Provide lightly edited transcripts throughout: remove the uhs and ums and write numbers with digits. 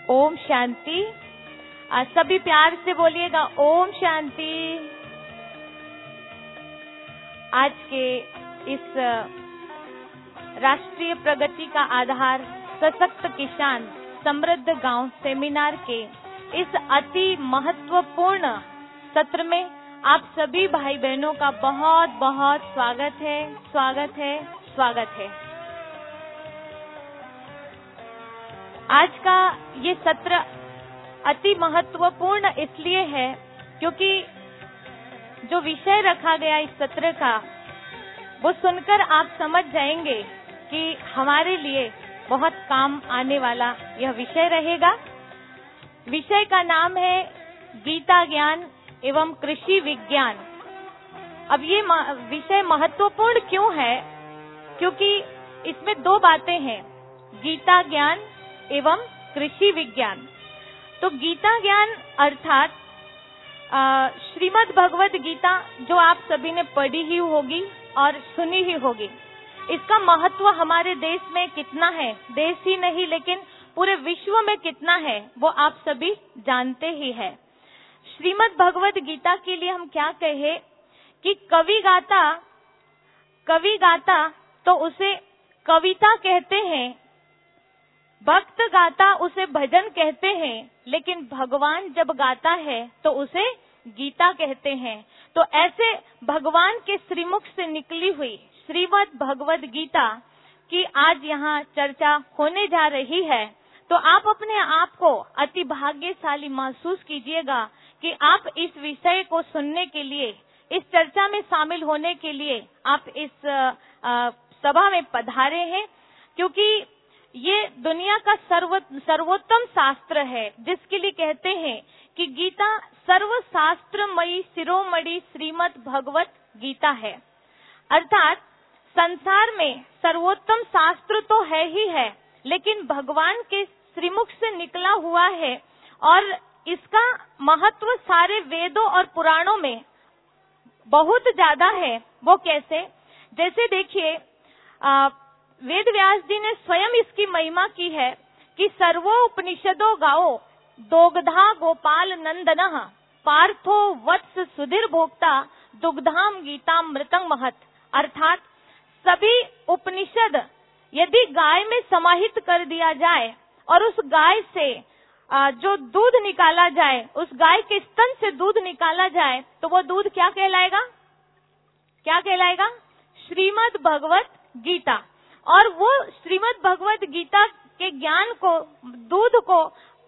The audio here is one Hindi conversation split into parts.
ओम शांति। सभी प्यार से बोलिएगा ओम शांति। आज के इस राष्ट्रीय प्रगति का आधार सशक्त किसान समृद्ध गांव सेमिनार के इस अति महत्वपूर्ण सत्र में आप सभी भाई बहनों का बहुत बहुत स्वागत है, स्वागत है, स्वागत है। आज का ये सत्र अति महत्वपूर्ण इसलिए है क्योंकि जो विषय रखा गया इस सत्र का वो सुनकर आप समझ जाएंगे कि हमारे लिए बहुत काम आने वाला यह विषय रहेगा। विषय का नाम है गीता ज्ञान एवं कृषि विज्ञान। अब ये विषय महत्वपूर्ण क्यों है? क्योंकि इसमें दो बातें हैं, गीता ज्ञान एवं कृषि विज्ञान। तो गीता ज्ञान अर्थात श्रीमद् भगवत गीता जो आप सभी ने पढ़ी ही होगी और सुनी ही होगी। इसका महत्व हमारे देश में कितना है, देश ही नहीं लेकिन पूरे विश्व में कितना है वो आप सभी जानते ही हैं। श्रीमद् भगवत गीता के लिए हम क्या कहे कि कवि गाता तो उसे कविता कहते हैं, भक्त गाता उसे भजन कहते हैं, लेकिन भगवान जब गाता है तो उसे गीता कहते हैं। तो ऐसे भगवान के श्रीमुख से निकली हुई श्रीमद् भगवत गीता की आज यहाँ चर्चा होने जा रही है। तो आप अपने आप को अति भाग्यशाली महसूस कीजिएगा कि आप इस विषय को सुनने के लिए, इस चर्चा में शामिल होने के लिए आप इस सभा में पधारे हैं, क्योंकि ये दुनिया का सर्वोत्तम शास्त्र है, जिसके लिए कहते हैं कि गीता सर्वशास्त्रमयी शिरोमणि श्रीमद् भगवत गीता है। अर्थात संसार में सर्वोत्तम शास्त्र तो है ही है, लेकिन भगवान के श्रीमुख से निकला हुआ है और इसका महत्व सारे वेदों और पुराणों में बहुत ज्यादा है। वो कैसे? जैसे देखिए, वेद व्यास जी ने स्वयं इसकी महिमा की है कि सर्वो उपनिषदो गाओ दोग्धा गोपाल नंदनः पार्थो वत्स सुधीर भोक्ता दुग्धाम गीतामृतं महत्। अर्थात सभी उपनिषद यदि गाय में समाहित कर दिया जाए और उस गाय से जो दूध निकाला जाए, उस गाय के स्तन से दूध निकाला जाए, तो वो दूध क्या कहलाएगा? क्या कहलाएगा? श्रीमद् भगवत गीता। और वो श्रीमद् भगवत गीता के ज्ञान को, दूध को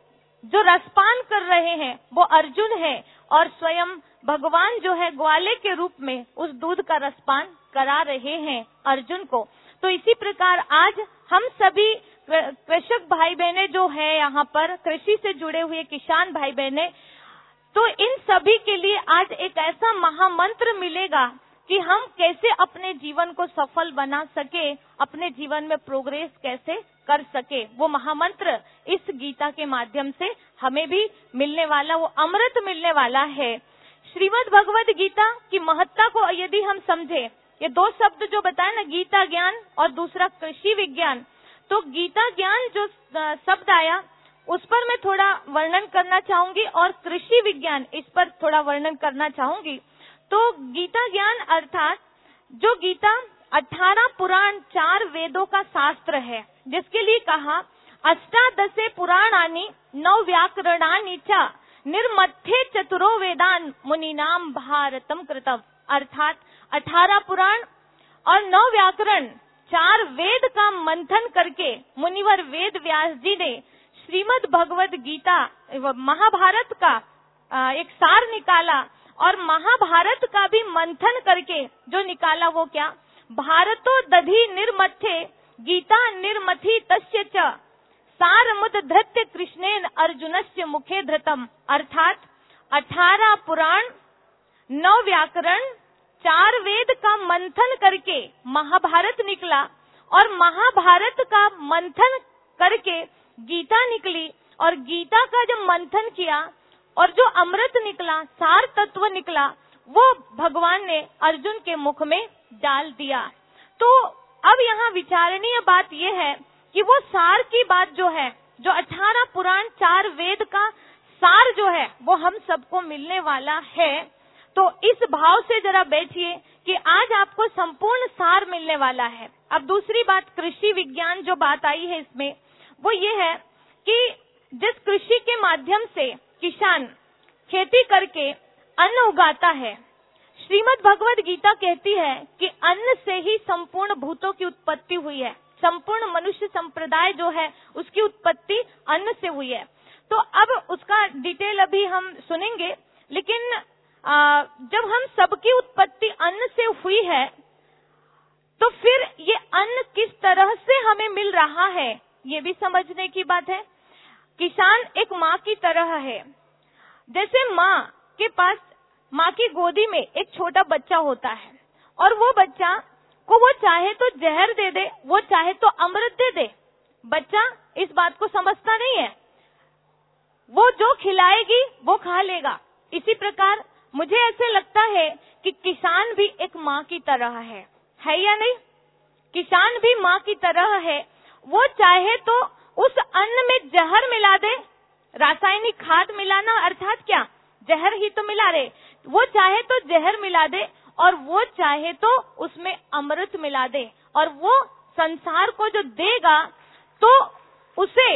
जो रसपान कर रहे हैं वो अर्जुन है, और स्वयं भगवान जो है ग्वाले के रूप में उस दूध का रसपान करा रहे हैं अर्जुन को। तो इसी प्रकार आज हम सभी कृषक भाई बहने जो है यहाँ पर, कृषि से जुड़े हुए किसान भाई बहने, तो इन सभी के लिए आज एक ऐसा महामंत्र मिलेगा कि हम कैसे अपने जीवन को सफल बना सके, अपने जीवन में प्रोग्रेस कैसे कर सके। वो महामंत्र इस गीता के माध्यम से हमें भी मिलने वाला, वो अमृत मिलने वाला है। श्रीमद् भगवत गीता की महत्ता को यदि हम समझे, ये दो शब्द जो बताए ना, गीता ज्ञान और दूसरा कृषि विज्ञान, तो गीता ज्ञान जो शब्द आया उस पर मैं थोड़ा वर्णन करना चाहूंगी और कृषि विज्ञान इस पर थोड़ा वर्णन करना चाहूंगी। तो गीता ज्ञान अर्थात जो गीता 18 पुराण 4 वेदों का शास्त्र है, जिसके लिए कहा अष्टादशे पुराणानि 9 व्याकरणानि च निर्मध्ये चतुरो वेदान मुनिनाम भारतम कृतम्। अर्थात 18 पुराण और 9 व्याकरण 4 वेद का मंथन करके मुनिवर वेद व्यास जी ने श्रीमद् भगवत गीता महाभारत का एक सार निकाला, और महाभारत का भी मंथन करके जो निकाला वो क्या? भारतो दधि निर्मथे गीता निर्मथी तस्य च सारमुद धृत्य कृष्णेन अर्जुनस्य मुखे धृतम। अर्थात 18 पुराण 9 व्याकरण 4 वेद का मंथन करके महाभारत निकला, और महाभारत का मंथन करके गीता निकली, और गीता का जब मंथन किया और जो अमृत निकला, सार तत्व निकला, वो भगवान ने अर्जुन के मुख में डाल दिया। तो अब यहाँ विचारणीय बात यह है कि वो सार की बात जो है, जो 18 पुराण चार वेद का सार जो है वो हम सबको मिलने वाला है। तो इस भाव से जरा बैठिए कि आज आपको संपूर्ण सार मिलने वाला है। अब दूसरी बात, कृषि विज्ञान जो बात आई है इसमें, वो ये है कि जिस कृषि के माध्यम से किसान खेती करके अन्न उगाता है, श्रीमद् भगवद गीता कहती है कि अन्न से ही संपूर्ण भूतों की उत्पत्ति हुई है। संपूर्ण मनुष्य संप्रदाय जो है उसकी उत्पत्ति अन्न से हुई है। तो अब उसका डिटेल अभी हम सुनेंगे, लेकिन जब हम सबकी उत्पत्ति अन्न से हुई है तो फिर ये अन्न किस तरह से हमें मिल रहा है ये भी समझने की बात है। किसान एक माँ की तरह है। जैसे माँ के पास, माँ की गोदी में एक छोटा बच्चा होता है और वो बच्चा को वो चाहे तो जहर दे दे, वो चाहे तो अमृत दे दे, बच्चा इस बात को समझता नहीं है, वो जो खिलाएगी वो खा लेगा। इसी प्रकार मुझे ऐसे लगता है कि किसान भी एक माँ की तरह है या नहीं? किसान भी माँ की तरह है। वो चाहे तो उस अन्न में जहर मिला दे, रासायनिक खाद मिलाना अर्थात क्या, जहर ही तो मिला रहे, वो चाहे तो जहर मिला दे और वो चाहे तो उसमें अमृत मिला दे, और वो संसार को जो देगा तो उसे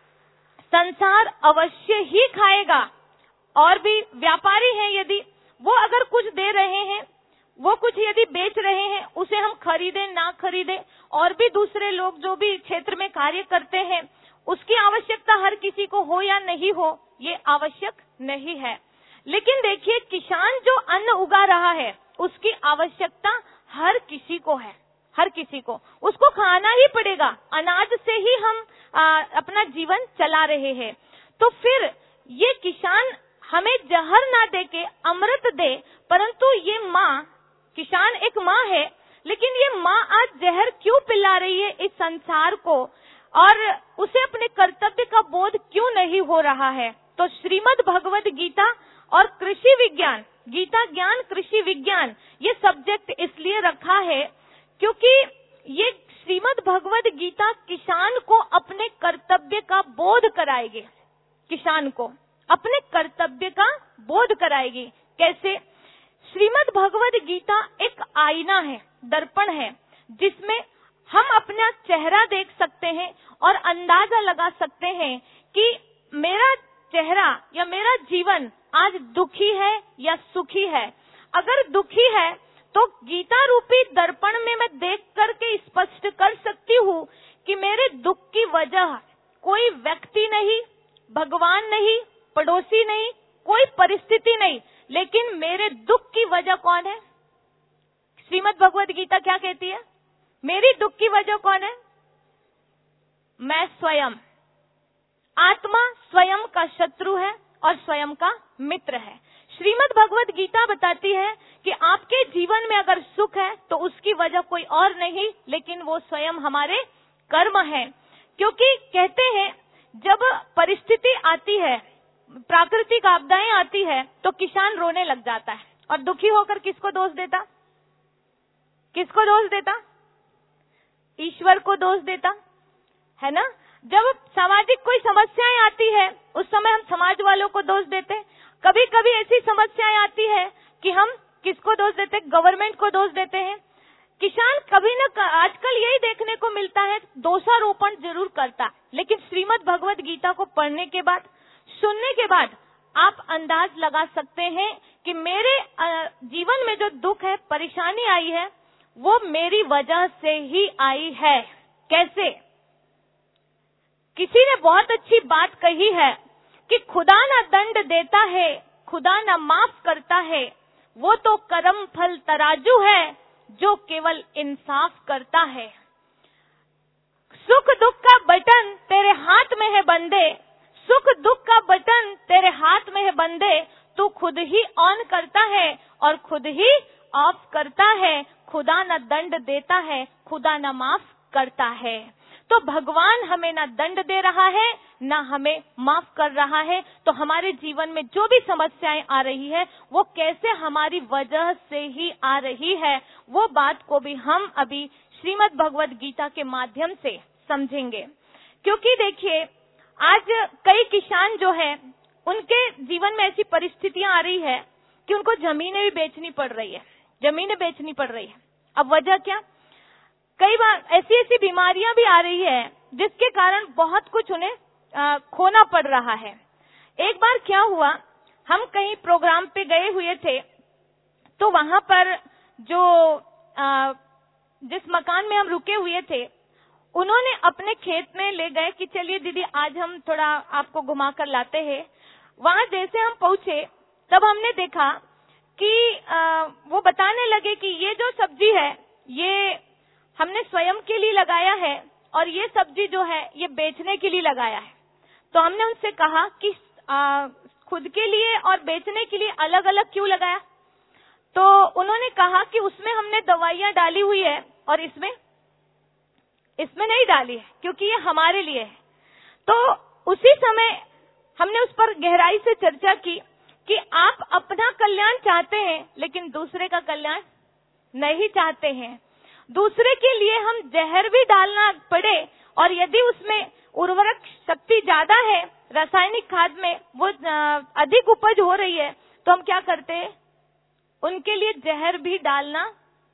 संसार अवश्य ही खाएगा। और भी व्यापारी हैं, यदि वो अगर कुछ दे रहे हैं, वो कुछ यदि बेच रहे हैं, उसे हम खरीदे ना खरीदे, और भी दूसरे लोग जो भी क्षेत्र में कार्य करते हैं, उसकी आवश्यकता हर किसी को हो या नहीं हो, ये आवश्यक नहीं है। लेकिन देखिए, किसान जो अन्न उगा रहा है उसकी आवश्यकता हर किसी को है, हर किसी को, उसको खाना ही पड़ेगा। अनाज से ही हम अपना जीवन चला रहे हैं। तो फिर ये किसान हमें जहर ना दे के अमृत दे, परंतु ये माँ, किसान एक माँ है, लेकिन ये माँ आज जहर क्यों पिला रही है इस संसार को, और उसे अपने कर्तव्य का बोध क्यों नहीं हो रहा है? तो श्रीमद् भगवद गीता और कृषि विज्ञान, गीता ज्ञान कृषि विज्ञान, ये सब्जेक्ट इसलिए रखा है क्योंकि ये श्रीमद् भगवद गीता किसान को अपने कर्तव्य का बोध कराएगी। किसान को अपने कर्तव्य का बोध कराएगी। कैसे? श्रीमद् भगवद गीता एक आईना है, दर्पण है, जिसमें हम अपना चेहरा देख सकते हैं और अंदाजा लगा सकते हैं कि मेरा चेहरा या मेरा जीवन आज दुखी है या सुखी है। अगर दुखी है तो गीता रूपी दर्पण में मैं देख करके स्पष्ट कर सकती हूँ कि मेरे दुख की वजह कोई व्यक्ति नहीं, भगवान नहीं, पड़ोसी नहीं, कोई परिस्थिति नहीं, लेकिन मेरे दुख की वजह कौन है? श्रीमद् भगवद गीता क्या कहती है? मेरी दुख की वजह कौन है? मैं स्वयं। आत्मा स्वयं का शत्रु है और स्वयं का मित्र है। श्रीमद् भगवद गीता बताती है कि आपके जीवन में अगर सुख है तो उसकी वजह कोई और नहीं, लेकिन वो स्वयं हमारे कर्म है। क्योंकि कहते हैं जब परिस्थिति आती है, प्राकृतिक आपदाएं आती है, तो किसान रोने लग जाता है और दुखी होकर किसको दोष देता? किसको दोष देता? ईश्वर को दोष देता, है ना? जब सामाजिक कोई समस्याएं आती है उस समय हम समाज वालों को दोष देते। कभी कभी ऐसी समस्याएं आती है कि हम किसको दोष देते? गवर्नमेंट को दोष देते हैं। किसान कभी न, आजकल यही देखने को मिलता है, दोषारोपण जरूर करता, लेकिन श्रीमद् भगवद गीता को पढ़ने के बाद, सुनने के बाद आप अंदाज लगा सकते हैं कि मेरे जीवन में जो दुख है, परेशानी आई है, वो मेरी वजह से ही आई है। कैसे? किसी ने बहुत अच्छी बात कही है कि खुदा ना दंड देता है, खुदा ना माफ करता है, वो तो कर्म फल तराजू है जो केवल इंसाफ करता है। सुख दुख का बटन तेरे हाथ में है बंदे, सुख दुख का बटन तेरे हाथ में है बंदे, तू खुद ही ऑन करता है और खुद ही ऑफ करता है। खुदा न दंड देता है, खुदा न माफ करता है। तो भगवान हमें न दंड दे रहा है, न हमें माफ कर रहा है। तो हमारे जीवन में जो भी समस्याएं आ रही है, वो कैसे हमारी वजह से ही आ रही है, वो बात को भी हम अभी श्रीमद् भगवद गीता के माध्यम से समझेंगे। क्योंकि देखिए, आज कई किसान जो है उनके जीवन में ऐसी परिस्थितियां आ रही है कि उनको जमीनें भी बेचनी पड़ रही है, जमीनें बेचनी पड़ रही है। अब वजह क्या? कई बार ऐसी ऐसी बीमारियां भी आ रही है जिसके कारण बहुत कुछ उन्हें खोना पड़ रहा है। एक बार क्या हुआ, हम कहीं प्रोग्राम पे गए हुए थे, तो वहां पर जो जिस मकान में हम रुके हुए थे, उन्होंने अपने खेत में ले गए कि चलिए दीदी आज हम थोड़ा आपको घुमा कर लाते हैं। वहां जैसे हम पहुंचे तब हमने देखा कि वो बताने लगे कि ये जो सब्जी है ये हमने स्वयं के लिए लगाया है और ये सब्जी जो है ये बेचने के लिए लगाया है। तो हमने उनसे कहा कि खुद के लिए और बेचने के लिए अलग अलग क्यों लगाया? तो उन्होंने कहा कि उसमें हमने दवाइयां डाली हुई है और इसमें नहीं डाली है क्योंकि ये हमारे लिए है। तो उसी समय हमने उस पर गहराई से चर्चा की कि आप अपना कल्याण चाहते हैं लेकिन दूसरे का कल्याण नहीं चाहते हैं। दूसरे के लिए हम जहर भी डालना पड़े और यदि उसमें उर्वरक शक्ति ज्यादा है, रासायनिक खाद में वो अधिक उपज हो रही है, तो हम क्या करते हैं? उनके लिए जहर भी डालना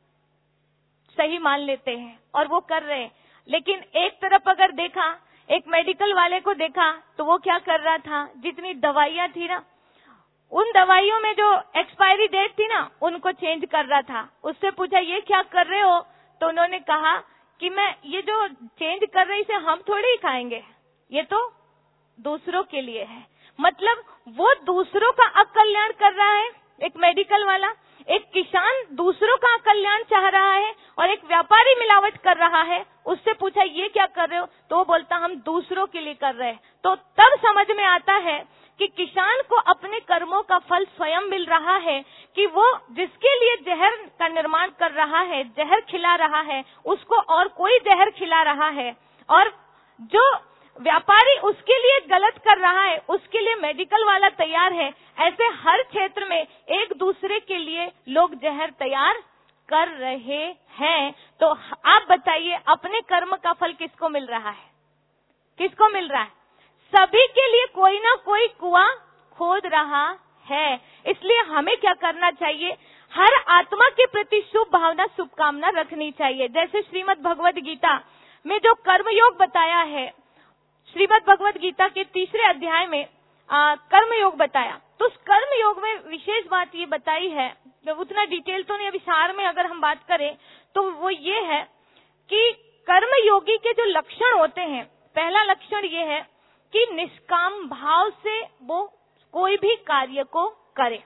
सही मान लेते हैं और वो कर रहे हैं। लेकिन एक तरफ अगर देखा, एक मेडिकल वाले को देखा तो वो क्या कर रहा था, जितनी दवाइयां थी ना, उन दवाइयों में जो एक्सपायरी डेट थी ना, उनको चेंज कर रहा था। उससे पूछा ये क्या कर रहे हो? तो उन्होंने कहा कि मैं ये जो चेंज कर रही इसे हम थोड़ी ही खाएंगे, ये तो दूसरों के लिए है। मतलब वो दूसरों का अकल्याण कर रहा है, एक मेडिकल वाला। एक किसान दूसरों का कल्याण चाह रहा है और एक व्यापारी मिलावट कर रहा है। उससे पूछा ये क्या कर रहे हो? तो वो बोलता हम दूसरों के लिए कर रहे हैं। तो तब समझ में आता है कि किसान को अपने कर्मों का फल स्वयं मिल रहा है, कि वो जिसके लिए जहर का निर्माण कर रहा है, जहर खिला रहा है, उसको और कोई जहर खिला रहा है, और जो व्यापारी उसके लिए गलत कर रहा है उसके लिए मेडिकल वाला तैयार है। ऐसे हर क्षेत्र में एक दूसरे के लिए लोग जहर तैयार कर रहे हैं। तो आप बताइए अपने कर्म का फल किसको मिल रहा है? किसको मिल रहा है? सभी के लिए कोई ना कोई कुआं खोद रहा है। इसलिए हमें क्या करना चाहिए? हर आत्मा के प्रति शुभ भावना, शुभकामना रखनी चाहिए। जैसे श्रीमद् भगवद गीता में जो कर्मयोग बताया है, श्रीमद् भगवद गीता के 3 अध्याय में कर्मयोग बताया, तो उस कर्मयोग में विशेष बात ये बताई है, उतना डिटेल तो नहीं, अभी सार में अगर हम बात करें तो वो ये है कि कर्मयोगी के जो लक्षण होते हैं, पहला लक्षण ये है कि निष्काम भाव से वो कोई भी कार्य को करे।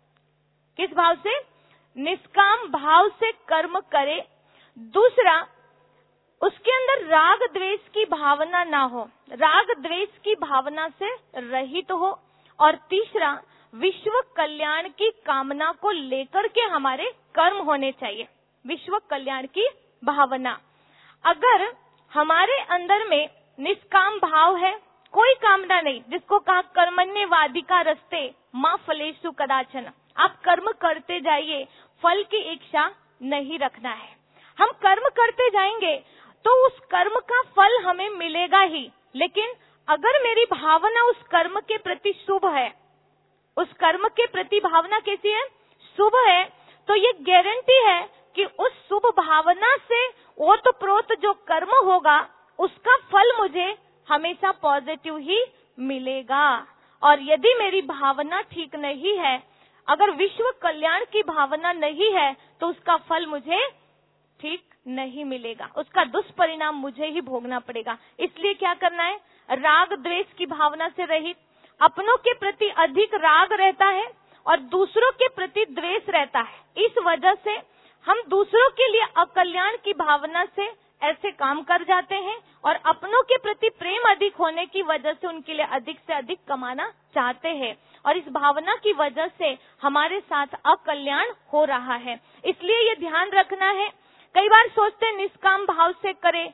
किस भाव से? निष्काम भाव से कर्म करे। दूसरा, उसके अंदर राग द्वेष की भावना ना हो, राग द्वेष की भावना से रहित हो। और तीसरा, विश्व कल्याण की कामना को लेकर के हमारे कर्म होने चाहिए। विश्व कल्याण की भावना, अगर हमारे अंदर में निष्काम भाव है, कोई कामना नहीं, जिसको कहा कर्मण्येवाधिकार रस्ते मां फलेषु कदाचन, आप कर्म करते जाइए, फल की इच्छा नहीं रखना है। हम कर्म करते जाएंगे तो उस कर्म का फल हमें मिलेगा ही, लेकिन अगर मेरी भावना उस कर्म के प्रति शुभ है, उस कर्म के प्रति भावना कैसी है? शुभ है, तो ये गारंटी है कि उस शुभ भावना से ओतप्रोत जो कर्म होगा उसका फल मुझे हमेशा पॉजिटिव ही मिलेगा। और यदि मेरी भावना ठीक नहीं है, अगर विश्व कल्याण की भावना नहीं है, तो उसका फल मुझे ठीक नहीं मिलेगा, उसका दुष्परिणाम मुझे ही भोगना पड़ेगा। इसलिए क्या करना है? राग द्वेष की भावना से रहित, अपनों के प्रति अधिक राग रहता है और दूसरों के प्रति द्वेष रहता है। इस वजह से हम दूसरों के लिए अकल्याण की भावना से ऐसे काम कर जाते हैं और अपनों के प्रति प्रेम अधिक होने की वजह से उनके लिए अधिक से अधिक कमाना चाहते हैं, और इस भावना की वजह से हमारे साथ अकल्याण हो रहा है। इसलिए ये ध्यान रखना है। कई बार सोचते हैं निष्काम भाव से करें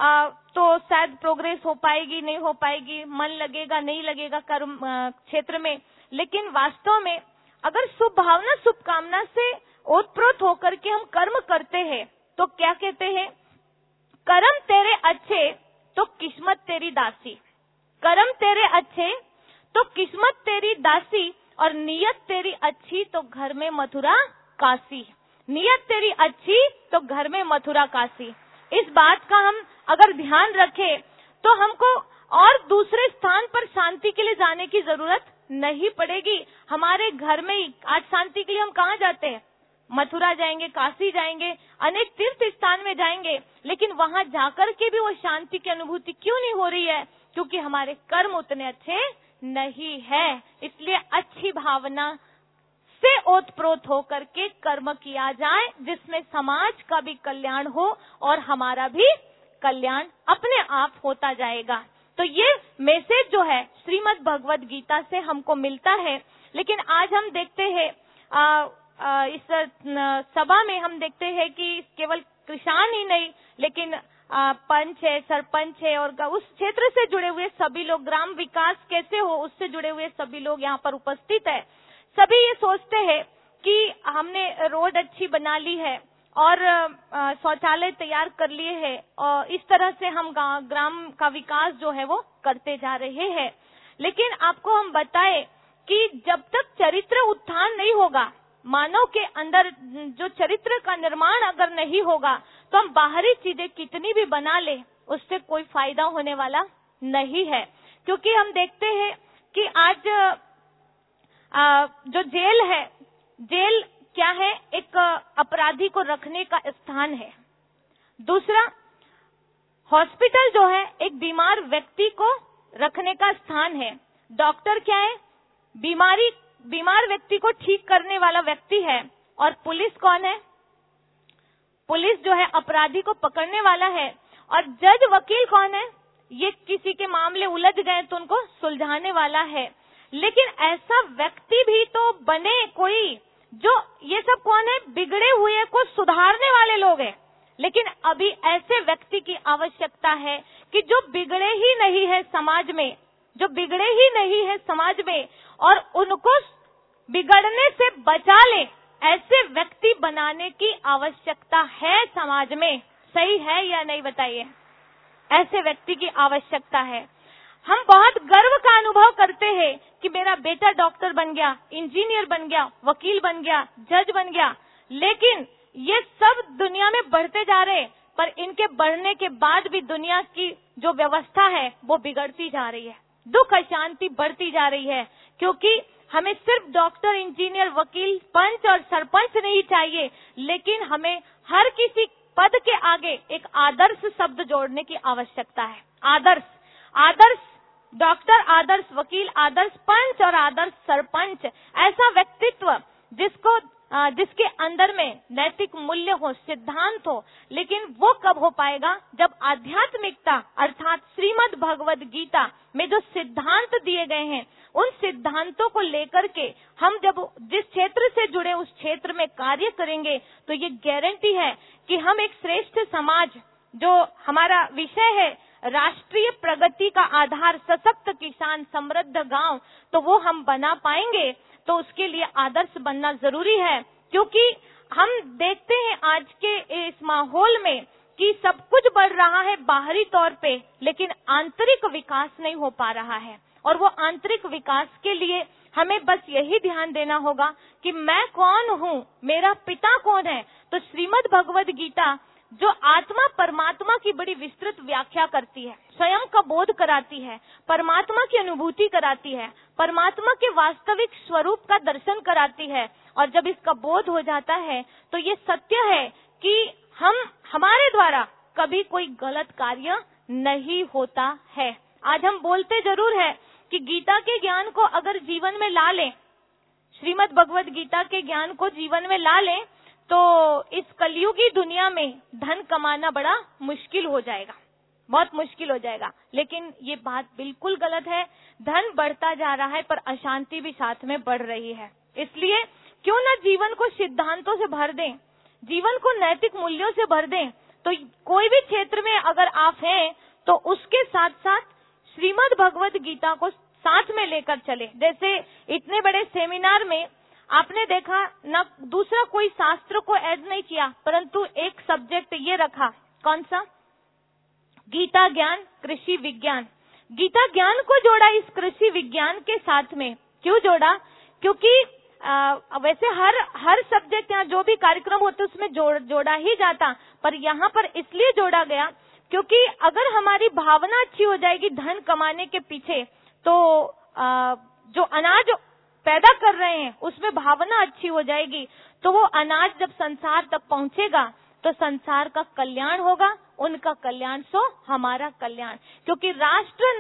तो शायद प्रोग्रेस हो पाएगी, नहीं हो पाएगी, मन लगेगा नहीं लगेगा कर्म क्षेत्र में, लेकिन वास्तव में अगर शुभ भावना, शुभकामना से ओतप्रोत होकर के हम कर्म करते हैं तो क्या कहते हैं? कर्म तेरे अच्छे तो किस्मत तेरी दासी। कर्म तेरे अच्छे तो किस्मत तेरी दासी, और नियत तेरी अच्छी तो घर में मथुरा काशी। नियत तेरी अच्छी तो घर में मथुरा काशी। इस बात का हम अगर ध्यान रखें तो हमको और दूसरे स्थान पर शांति के लिए जाने की जरूरत नहीं पड़ेगी। हमारे घर में ही आज शांति के लिए हम कहाँ जाते हैं? मथुरा जाएंगे, काशी जाएंगे, अनेक तीर्थ स्थान में जाएंगे, लेकिन वहां जाकर के भी वो शांति की अनुभूति क्यों नहीं हो रही है? क्योंकि हमारे कर्म उतने अच्छे नहीं है। इसलिए अच्छी भावना से ओतप्रोत होकर के कर्म किया जाए, जिसमें समाज का भी कल्याण हो और हमारा भी कल्याण अपने आप होता जाएगा। तो ये मैसेज जो है श्रीमद् भगवद गीता से हमको मिलता है। लेकिन आज हम देखते हैं इस सभा में हम देखते हैं कि केवल किसान ही नहीं, लेकिन पंच है, सरपंच है, और उस क्षेत्र से जुड़े हुए सभी लोग, ग्राम विकास कैसे हो उससे जुड़े हुए सभी लोग यहाँ पर उपस्थित है। सभी ये सोचते हैं कि हमने रोड अच्छी बना ली है और शौचालय तैयार कर लिए हैं, और इस तरह से हम ग्राम का विकास जो है वो करते जा रहे हैं। लेकिन आपको हम बताएं कि जब तक चरित्र उत्थान नहीं होगा, मानव के अंदर जो चरित्र का निर्माण अगर नहीं होगा, तो हम बाहरी चीजें कितनी भी बना ले, उससे कोई फायदा होने वाला नहीं है। क्योंकि हम देखते हैं कि आज जो जेल है, जेल क्या है? एक अपराधी को रखने का स्थान है। दूसरा, हॉस्पिटल जो है एक बीमार व्यक्ति को रखने का स्थान है। डॉक्टर क्या है? बीमार व्यक्ति को ठीक करने वाला व्यक्ति है। और पुलिस कौन है? पुलिस जो है अपराधी को पकड़ने वाला है। और जज वकील कौन है? ये किसी के मामले उलझ गए तो उनको सुलझाने वाला है। लेकिन ऐसा व्यक्ति भी तो बने कोई, जो ये सब कौन है? बिगड़े हुए को सुधारने वाले लोग हैं। लेकिन अभी ऐसे व्यक्ति की आवश्यकता है कि जो बिगड़े ही नहीं है समाज में, जो बिगड़े ही नहीं है समाज में और उनको बिगड़ने से बचा ले, ऐसे व्यक्ति बनाने की आवश्यकता है समाज में। सही है या नहीं बताइए? ऐसे व्यक्ति की आवश्यकता है। हम बहुत गर्व का अनुभव करते हैं कि मेरा बेटा डॉक्टर बन गया, इंजीनियर बन गया, वकील बन गया, जज बन गया। लेकिन ये सब दुनिया में बढ़ते जा रहे, पर इनके बढ़ने के बाद भी दुनिया की जो व्यवस्था है वो बिगड़ती जा रही है, दुख अशांति बढ़ती जा रही है। क्योंकि हमें सिर्फ डॉक्टर, इंजीनियर, वकील, पंच और सरपंच नहीं चाहिए, लेकिन हमें हर किसी पद के आगे एक आदर्श शब्द जोड़ने की आवश्यकता है। आदर्श डॉक्टर, आदर्श वकील, आदर्श पंच और आदर्श सरपंच। ऐसा व्यक्तित्व जिसके अंदर में नैतिक मूल्य हो, सिद्धांत हो। लेकिन वो कब हो पाएगा? जब आध्यात्मिकता अर्थात श्रीमद् भगवद गीता में जो सिद्धांत दिए गए हैं, उन सिद्धांतों को लेकर के हम जब जिस क्षेत्र से जुड़े उस क्षेत्र में कार्य करेंगे, तो ये गारंटी है कि हम एक श्रेष्ठ समाज, जो हमारा विषय है राष्ट्रीय प्रगति का आधार सशक्त किसान समृद्ध गांव, तो वो हम बना पाएंगे। तो उसके लिए आदर्श बनना जरूरी है। क्योंकि हम देखते हैं आज के इस माहौल में कि सब कुछ बढ़ रहा है बाहरी तौर पे, लेकिन आंतरिक विकास नहीं हो पा रहा है। और वो आंतरिक विकास के लिए हमें बस यही ध्यान देना होगा कि मैं कौन हूँ, मेरा पिता कौन है। तो श्रीमद् भगवद गीता जो आत्मा परमात्मा की बड़ी विस्तृत व्याख्या करती है, स्वयं का बोध कराती है, परमात्मा की अनुभूति कराती है, परमात्मा के वास्तविक स्वरूप का दर्शन कराती है। और जब इसका बोध हो जाता है तो ये सत्य है कि हमारे द्वारा कभी कोई गलत कार्य नहीं होता है। आज हम बोलते जरूर है कि गीता के ज्ञान को अगर जीवन में ला लें, श्रीमद् भगवद गीता के ज्ञान को जीवन में ला लें, तो इस कलयुगी दुनिया में धन कमाना बड़ा मुश्किल हो जाएगा, बहुत मुश्किल हो जाएगा। लेकिन ये बात बिल्कुल गलत है। धन बढ़ता जा रहा है पर अशांति भी साथ में बढ़ रही है। इसलिए क्यों न जीवन को सिद्धांतों से भर दें, जीवन को नैतिक मूल्यों से भर दें। तो कोई भी क्षेत्र में अगर आप हैं तो उसके साथ साथ श्रीमद् भगवद गीता को साथ में लेकर चले। जैसे इतने बड़े सेमिनार में आपने देखा न दूसरा कोई शास्त्र को ऐड नहीं किया, परंतु एक सब्जेक्ट ये रखा, कौन सा? गीता ज्ञान कृषि विज्ञान। गीता ज्ञान को जोड़ा इस कृषि विज्ञान के साथ में। क्यों जोड़ा? क्योंकि वैसे हर सब्जेक्ट यहाँ जो भी कार्यक्रम होते उसमें जोड़ा ही जाता, पर यहाँ पर इसलिए जोड़ा गया क्योंकि अगर हमारी भावना अच्छी हो जाएगी धन कमाने के पीछे, तो जो अनाज पैदा कर रहे हैं उसमें भावना अच्छी हो जाएगी, तो वो अनाज जब संसार तक पहुंचेगा तो संसार का कल्याण होगा, उनका कल्याण सो हमारा कल्याण। क्योंकि राष्ट्र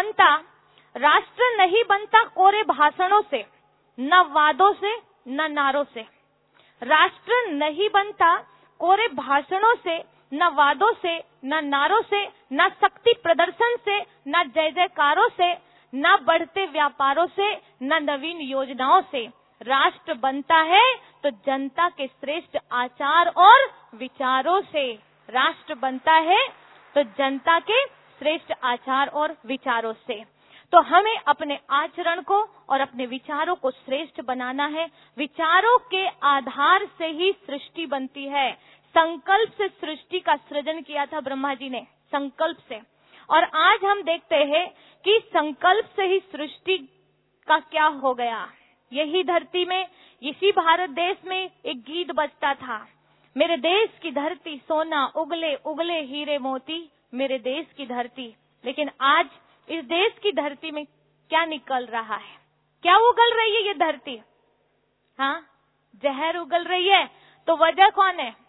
नहीं बनता कोरे भाषणों से, न वादों से, न नारों से। राष्ट्र नहीं बनता कोरे भाषणों से, न वादों से, न नारों से, न शक्ति प्रदर्शन से, न जय जयकारों से, न बढ़ते व्यापारों से, न नवीन योजनाओं से। राष्ट्र बनता है तो जनता के श्रेष्ठ आचार और विचारों से। राष्ट्र बनता है तो जनता के श्रेष्ठ आचार और विचारों से। तो हमें अपने आचरण को और अपने विचारों को श्रेष्ठ बनाना है। विचारों के आधार से ही सृष्टि बनती है। संकल्प से सृष्टि का सृजन किया था ब्रह्मा जी ने, संकल्प से। और आज हम देखते हैं कि संकल्प से ही सृष्टि का क्या हो गया। यही धरती में, इसी भारत देश में एक गीत बजता था, मेरे देश की धरती सोना उगले उगले हीरे मोती, मेरे देश की धरती। लेकिन आज इस देश की धरती में क्या निकल रहा है? क्या उगल रही है ये धरती? हाँ, जहर उगल रही है। तो वजह कौन है?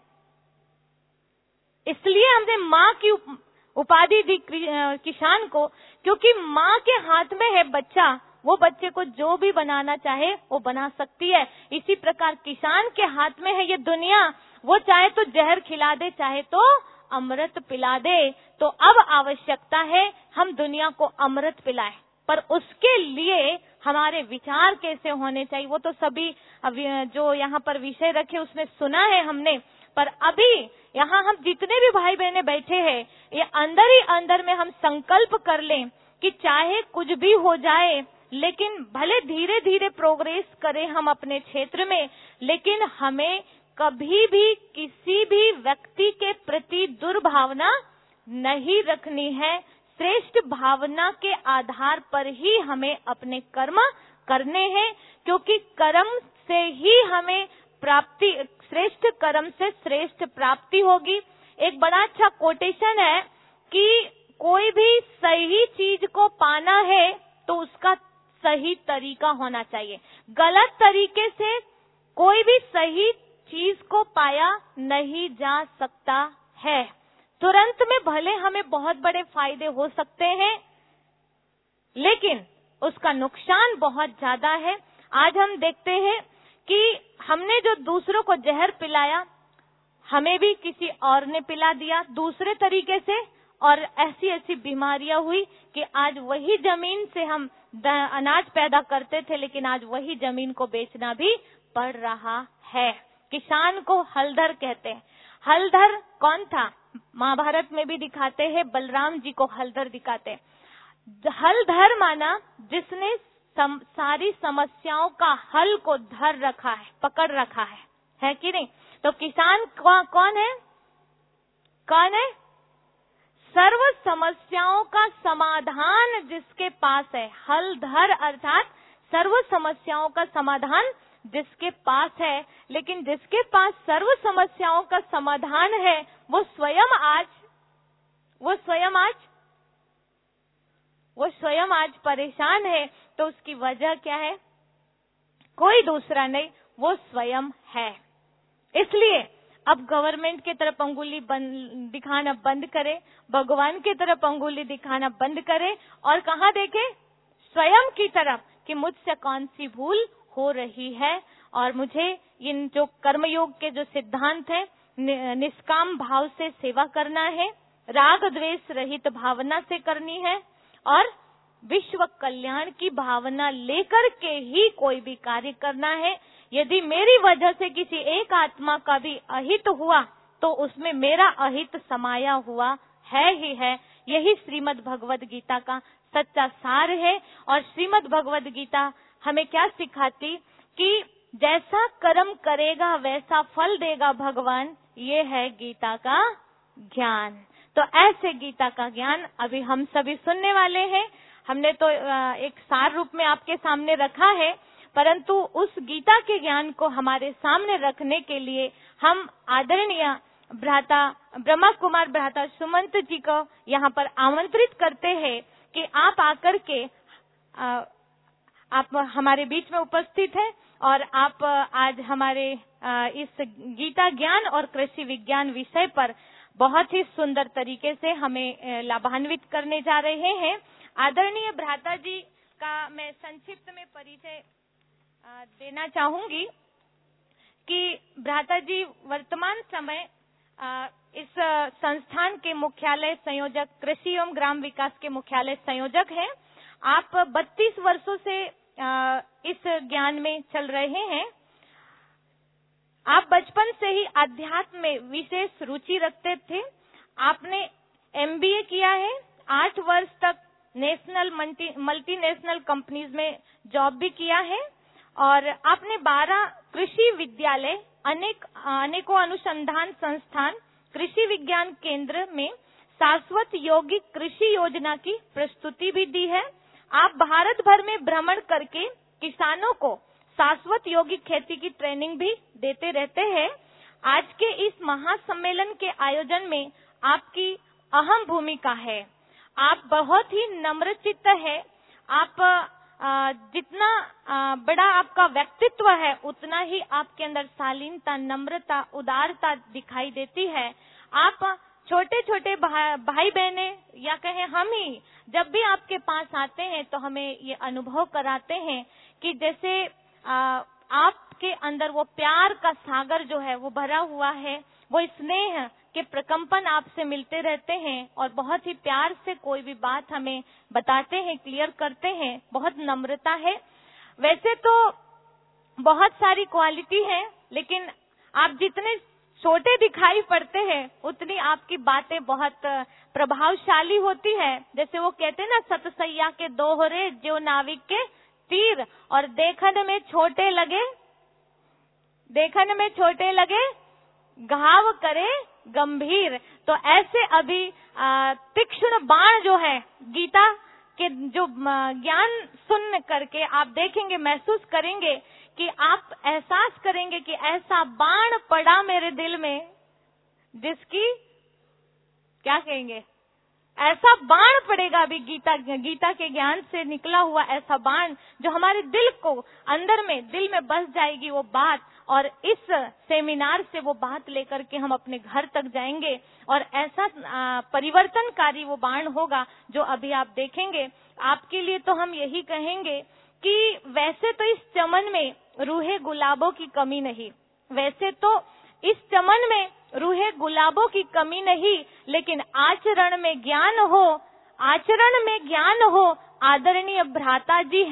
इसलिए हमने माँ की उपाधि दी किसान को, क्योंकि माँ के हाथ में है बच्चा, वो बच्चे को जो भी बनाना चाहे वो बना सकती है। इसी प्रकार किसान के हाथ में है ये दुनिया, वो चाहे तो जहर खिला दे, चाहे तो अमृत पिला दे। तो अब आवश्यकता है हम दुनिया को अमृत पिलाएं, पर उसके लिए हमारे विचार कैसे होने चाहिए वो तो सभी जो यहाँ पर विषय रखे उसमें सुना है हमने। पर अभी यहाँ हम जितने भी भाई बहने बैठे हैं, ये अंदर ही अंदर में हम संकल्प कर लें कि चाहे कुछ भी हो जाए, लेकिन भले धीरे धीरे प्रोग्रेस करें हम अपने क्षेत्र में, लेकिन हमें कभी भी किसी भी व्यक्ति के प्रति दुर्भावना नहीं रखनी है। श्रेष्ठ भावना के आधार पर ही हमें अपने कर्म करने हैं, क्योंकि कर्म से ही हमें प्राप्ति, श्रेष्ठ कर्म से श्रेष्ठ प्राप्ति होगी। एक बड़ा अच्छा कोटेशन है कि कोई भी सही चीज को पाना है तो उसका सही तरीका होना चाहिए। गलत तरीके से कोई भी सही चीज को पाया नहीं जा सकता है। तुरंत में भले हमें बहुत बड़े फायदे हो सकते हैं, लेकिन उसका नुकसान बहुत ज्यादा है। आज हम देखते हैं कि हमने जो दूसरों को जहर पिलाया, हमें भी किसी और ने पिला दिया दूसरे तरीके से, और ऐसी ऐसी बीमारियां हुई कि आज वही जमीन से हम अनाज पैदा करते थे, लेकिन आज वही जमीन को बेचना भी पड़ रहा है। किसान को हलधर कहते हैं। हलधर कौन था? महाभारत में भी दिखाते हैं, बलराम जी को हलधर दिखाते हैं। हलधर माना जिसने सारी समस्याओं का हल को धर रखा है, पकड़ रखा है कि नहीं? तो किसान कौन है? कौन है? सर्व समस्याओं का समाधान जिसके पास है। हलधर अर्थात सर्व समस्याओं का समाधान जिसके पास है। लेकिन जिसके पास सर्व समस्याओं का समाधान है वो स्वयं आज परेशान है। तो उसकी वजह क्या है? कोई दूसरा नहीं, वो स्वयं है। इसलिए अब गवर्नमेंट की तरफ अंगुली दिखाना बंद करे, भगवान की तरफ अंगुली दिखाना बंद करे, और कहाँ देखे? स्वयं की तरफ, कि मुझसे कौन सी भूल हो रही है। और मुझे इन जो कर्मयोग के जो सिद्धांत है, निष्काम भाव से सेवा करना है, राग द्वेष रहित भावना से करनी है, और विश्व कल्याण की भावना लेकर के ही कोई भी कार्य करना है। यदि मेरी वजह से किसी एक आत्मा का भी अहित हुआ तो उसमें मेरा अहित समाया हुआ है ही है। यही श्रीमद् भगवद गीता का सच्चा सार है। और श्रीमद् भगवद गीता हमें क्या सिखाती कि जैसा कर्म करेगा वैसा फल देगा भगवान। ये है गीता का ज्ञान। तो ऐसे गीता का ज्ञान अभी हम सभी सुनने वाले हैं। हमने तो एक सार रूप में आपके सामने रखा है, परंतु उस गीता के ज्ञान को हमारे सामने रखने के लिए हम आदरणीय भ्राता ब्रह्मा कुमार भ्राता सुमंत जी को यहाँ पर आमंत्रित करते हैं कि आप आकर के आप हमारे बीच में उपस्थित हैं और आप आज हमारे इस गीता ज्ञान और कृषि विज्ञान विषय पर बहुत ही सुंदर तरीके से हमें लाभान्वित करने जा रहे हैं। आदरणीय भ्राता जी का मैं संक्षिप्त में परिचय देना चाहूंगी कि भ्राता जी वर्तमान समय इस संस्थान के मुख्यालय संयोजक, कृषि एवं ग्राम विकास के मुख्यालय संयोजक हैं। आप 32 वर्षों से इस ज्ञान में चल रहे हैं। आप बचपन से ही अध्यात्म में विशेष रुचि रखते थे। आपने MBA किया है, 8 वर्ष तक नेशनल मल्टीनेशनल कंपनीज में जॉब भी किया है और आपने 12 कृषि विद्यालय, अनेकों अनुसंधान संस्थान, कृषि विज्ञान केंद्र में शाश्वत यौगिक कृषि योजना की प्रस्तुति भी दी है। आप भारत भर में भ्रमण करके किसानों को शाश्वत यौगिक खेती की ट्रेनिंग भी देते रहते हैं। आज के इस महासम्मेलन के आयोजन में आपकी अहम भूमिका है। आप बहुत ही नम्रचित्त है। आप जितना बड़ा आपका व्यक्तित्व है, उतना ही आपके अंदर शालीनता, नम्रता, उदारता दिखाई देती है। आप छोटे छोटे भाई बहने या कहें हम ही जब भी आपके पास आते हैं तो हमें ये अनुभव कराते हैं कि जैसे आपके अंदर वो प्यार का सागर जो है वो भरा हुआ है, वो स्नेह के प्रकंपन आपसे मिलते रहते हैं और बहुत ही प्यार से कोई भी बात हमें बताते हैं, क्लियर करते हैं। बहुत नम्रता है। वैसे तो बहुत सारी क्वालिटी है, लेकिन आप जितने छोटे दिखाई पड़ते हैं उतनी आपकी बातें बहुत प्रभावशाली होती है। जैसे वो कहते हैं ना, सतसैया के दोहरे जो नाविक के तीर, और देखने में छोटे लगे घाव करे गंभीर। तो ऐसे अभी तीक्ष्ण बाण जो है गीता के जो ज्ञान सुन करके आप देखेंगे, महसूस करेंगे कि आप एहसास करेंगे कि ऐसा बाण पड़ा मेरे दिल में जिसकी क्या कहेंगे, ऐसा बाण पड़ेगा अभी गीता के ज्ञान से निकला हुआ ऐसा बाण जो हमारे दिल को अंदर में दिल में बस जाएगी वो बात। और इस सेमिनार से वो बात लेकर के हम अपने घर तक जाएंगे और ऐसा परिवर्तनकारी वो बाण होगा जो अभी आप देखेंगे। आपके लिए तो हम यही कहेंगे कि वैसे तो इस चमन में रूहे गुलाबों की कमी नहीं, लेकिन आचरण में ज्ञान हो, आदरणीय भ्राता जी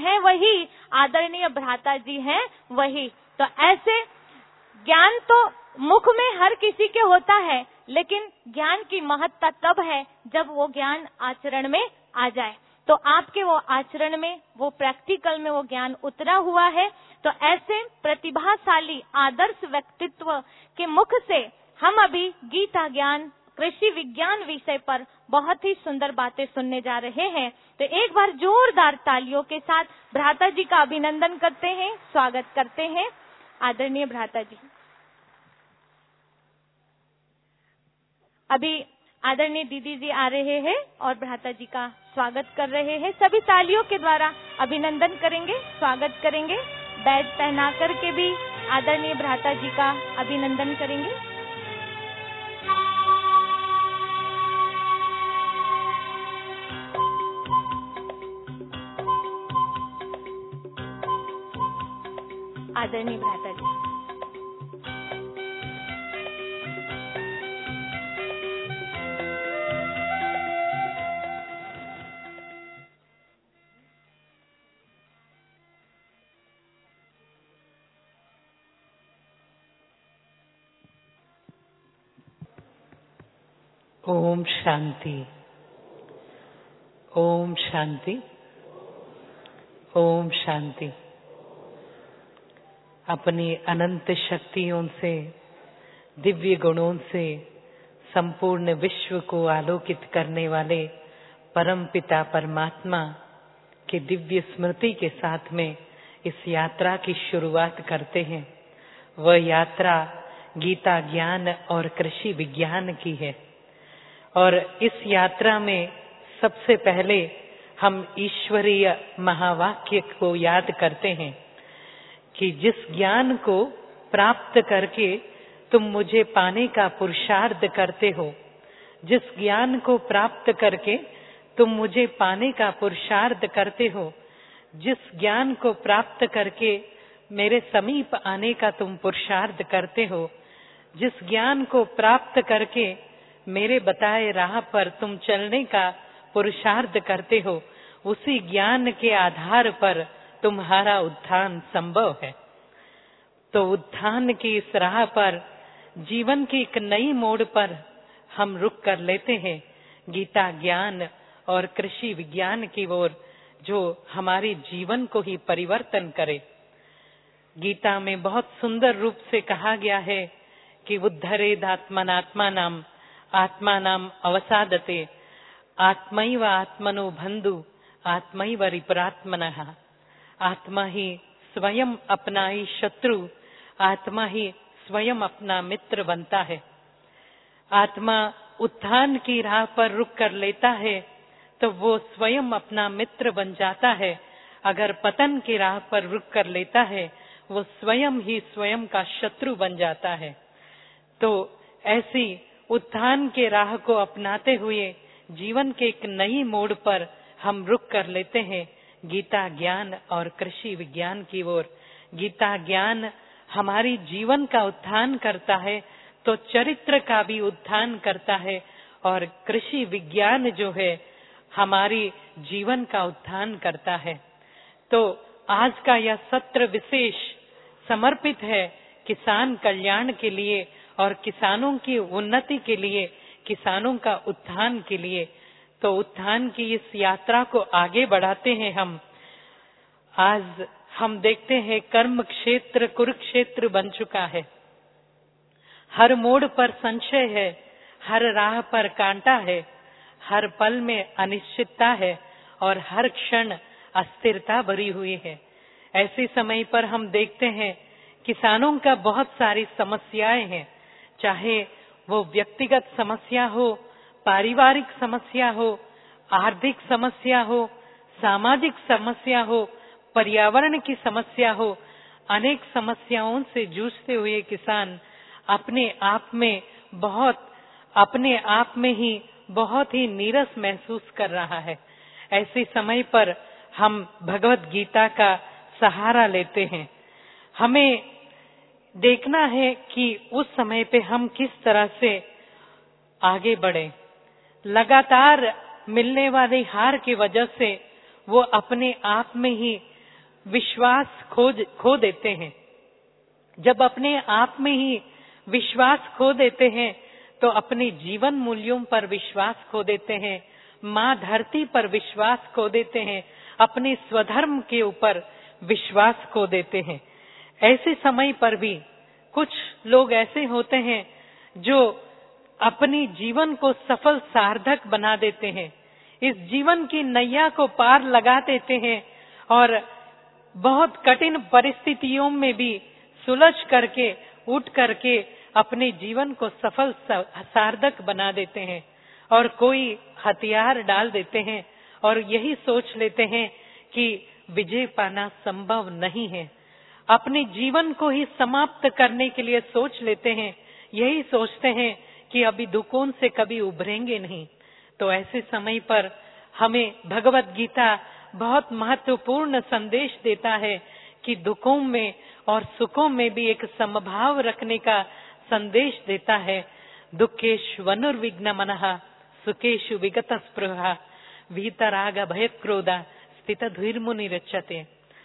हैं वही। तो ऐसे ज्ञान तो मुख में हर किसी के होता है, लेकिन ज्ञान की महत्ता तब है जब वो ज्ञान आचरण में आ जाए। तो आपके वो आचरण में, वो प्रैक्टिकल में वो ज्ञान उतरा हुआ है। तो ऐसे प्रतिभाशाली आदर्श व्यक्तित्व के मुख से हम अभी गीता ज्ञान कृषि विज्ञान विषय पर बहुत ही सुंदर बातें सुनने जा रहे हैं। तो एक बार जोरदार तालियों के साथ भ्राता जी का अभिनंदन करते हैं, स्वागत करते हैं आदरणीय भ्राता जी। अभी आदरणीय दीदी जी आ रहे हैं और भ्राता जी का स्वागत कर रहे हैं। सभी तालियों के द्वारा अभिनंदन करेंगे, स्वागत करेंगे। बैज पहना करके भी आदरणीय भ्राता जी का अभिनंदन करेंगे। आदरणीय भ्राता जी। ओम शांति, ओम शांति, ओम शांति। अपनी अनंत शक्तियों से, दिव्य गुणों से संपूर्ण विश्व को आलोकित करने वाले परम पिता परमात्मा की दिव्य स्मृति के साथ में इस यात्रा की शुरुआत करते हैं। वह यात्रा गीता ज्ञान और कृषि विज्ञान की है। और इस यात्रा में सबसे पहले हम ईश्वरीय महावाक्य को याद करते हैं कि जिस ज्ञान को प्राप्त करके तुम मुझे पाने का पुरुषार्थ करते हो, जिस ज्ञान को प्राप्त करके तुम मुझे पाने का पुरुषार्थ करते हो, जिस ज्ञान को प्राप्त करके मेरे समीप आने का तुम पुरुषार्थ करते हो, जिस ज्ञान को प्राप्त करके मेरे बताए राह पर तुम चलने का पुरुषार्थ करते हो, उसी ज्ञान के आधार पर तुम्हारा उत्थान संभव है। तो उत्थान की इस राह पर, जीवन की एक नई मोड़ पर हम रुक कर लेते हैं गीता ज्ञान और कृषि विज्ञान की ओर, जो हमारे जीवन को ही परिवर्तन करे। गीता में बहुत सुंदर रूप से कहा गया है कि उद्धरेद आत्मनात्मानाम आत्मानाम अवसादते, आत्मैव आत्मनो बंधु आत्मैव रिपुरात्मनः। आत्मा ही स्वयं अपना ही शत्रु, आत्मा ही स्वयं अपना मित्र बनता है। आत्मा उत्थान की राह पर रुक कर लेता है तो वो स्वयं अपना मित्र बन जाता है। अगर पतन की राह पर रुक कर लेता है, वो स्वयं ही स्वयं का शत्रु बन जाता है। तो ऐसी उत्थान के राह को अपनाते हुए जीवन के एक नई मोड़ पर हम रुक कर लेते हैं गीता ज्ञान और कृषि विज्ञान की ओर। गीता ज्ञान हमारी जीवन का उत्थान करता है तो चरित्र का भी उत्थान करता है, और कृषि विज्ञान जो है हमारी जीवन का उत्थान करता है। तो आज का यह सत्र विशेष समर्पित है किसान कल्याण के लिए और किसानों की उन्नति के लिए, किसानों का उत्थान के लिए। तो उत्थान की इस यात्रा को आगे बढ़ाते हैं हम। आज हम देखते हैं कर्म क्षेत्र कुरुक्षेत्र बन चुका है। हर मोड़ पर संशय है, हर राह पर कांटा है, हर पल में अनिश्चितता है और हर क्षण अस्थिरता भरी हुई है। ऐसे समय पर हम देखते हैं किसानों का बहुत सारी समस्याएं हैं, चाहे वो व्यक्तिगत समस्या हो, पारिवारिक समस्या हो, आर्थिक समस्या हो, सामाजिक समस्या हो, पर्यावरण की समस्या हो। अनेक समस्याओं से जूझते हुए किसान अपने आप में ही बहुत ही नीरस महसूस कर रहा है। ऐसे समय पर हम भगवत गीता का सहारा लेते हैं। हमें देखना है कि उस समय पे हम किस तरह से आगे बढ़े। लगातार मिलने वाली हार की वजह से वो अपने आप में ही विश्वास खो देते हैं। जब अपने आप में ही विश्वास खो देते हैं तो अपने जीवन मूल्यों पर विश्वास खो देते हैं, माँ धरती पर विश्वास खो देते हैं, अपने स्वधर्म के ऊपर विश्वास खो देते हैं। ऐसे समय पर भी कुछ लोग ऐसे होते हैं जो अपने जीवन को सफल सार्थक बना देते हैं, इस जीवन की नैया को पार लगा देते हैं और बहुत कठिन परिस्थितियों में भी सुलझ करके उठ करके अपने जीवन को सफल सार्थक बना देते हैं। और कोई हथियार डाल देते हैं और यही सोच लेते हैं कि विजय पाना संभव नहीं है, अपने जीवन को ही समाप्त करने के लिए सोच लेते हैं, यही सोचते हैं कि अभी दुखों से कभी उभरेंगे नहीं। तो ऐसे समय पर हमें भगवत गीता बहुत महत्वपूर्ण संदेश देता है कि दुखों में और सुखों में भी एक समभाव रखने का संदेश देता है। दुखेषु वनुर्विघ्न मनः सुखेषु विगत स्पृहा वीतराग भय क्रोधा स्थित धीर्मुनि रच्यते।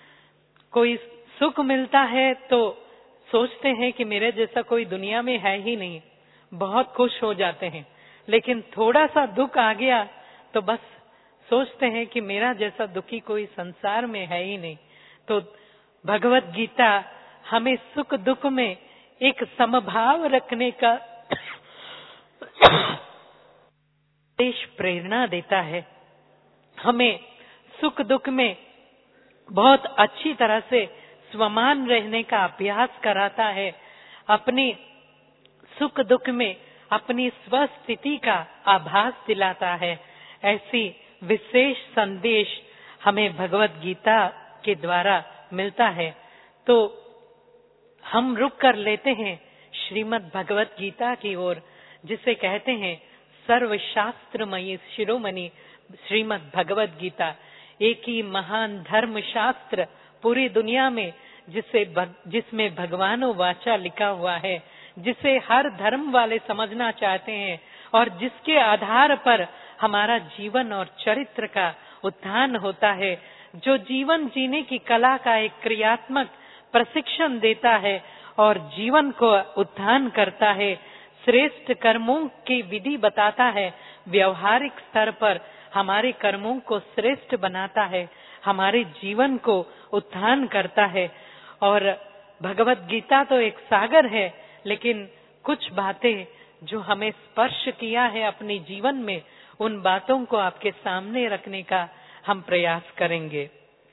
कोई सुख मिलता है तो सोचते हैं कि मेरे जैसा कोई दुनिया में है ही नहीं, बहुत खुश हो जाते हैं। लेकिन थोड़ा सा दुख आ गया तो बस सोचते हैं कि मेरा जैसा दुखी कोई संसार में है ही नहीं। तो भगवत गीता हमें सुख दुख में एक समभाव रखने का देश प्रेरणा देता है, हमें सुख दुख में बहुत अच्छी तरह से स्वमान रहने का अभ्यास कराता है, अपने सुख दुख में अपनी स्वस्थिति का आभास दिलाता है। ऐसी विशेष संदेश हमें भगवत गीता के द्वारा मिलता है। तो हम रुक कर लेते हैं श्रीमद् भगवत गीता की ओर, जिसे कहते हैं सर्वशास्त्रमयी शिरोमणि श्रीमद् भगवत गीता। एक ही महान धर्म शास्त्र पूरी दुनिया में जिसमें भगवानो वाचा लिखा हुआ है, जिसे हर धर्म वाले समझना चाहते हैं और जिसके आधार पर हमारा जीवन और चरित्र का उत्थान होता है, जो जीवन जीने की कला का एक क्रियात्मक प्रशिक्षण देता है और जीवन को उत्थान करता है, श्रेष्ठ कर्मों की विधि बताता है, व्यवहारिक स्तर पर हमारे कर्मों को श्रेष्ठ बनाता है, हमारे जीवन को उत्थान करता है। और भगवत गीता तो एक सागर है, लेकिन कुछ बातें जो हमें स्पर्श किया है अपने जीवन में, उन बातों को आपके सामने रखने का हम प्रयास करेंगे।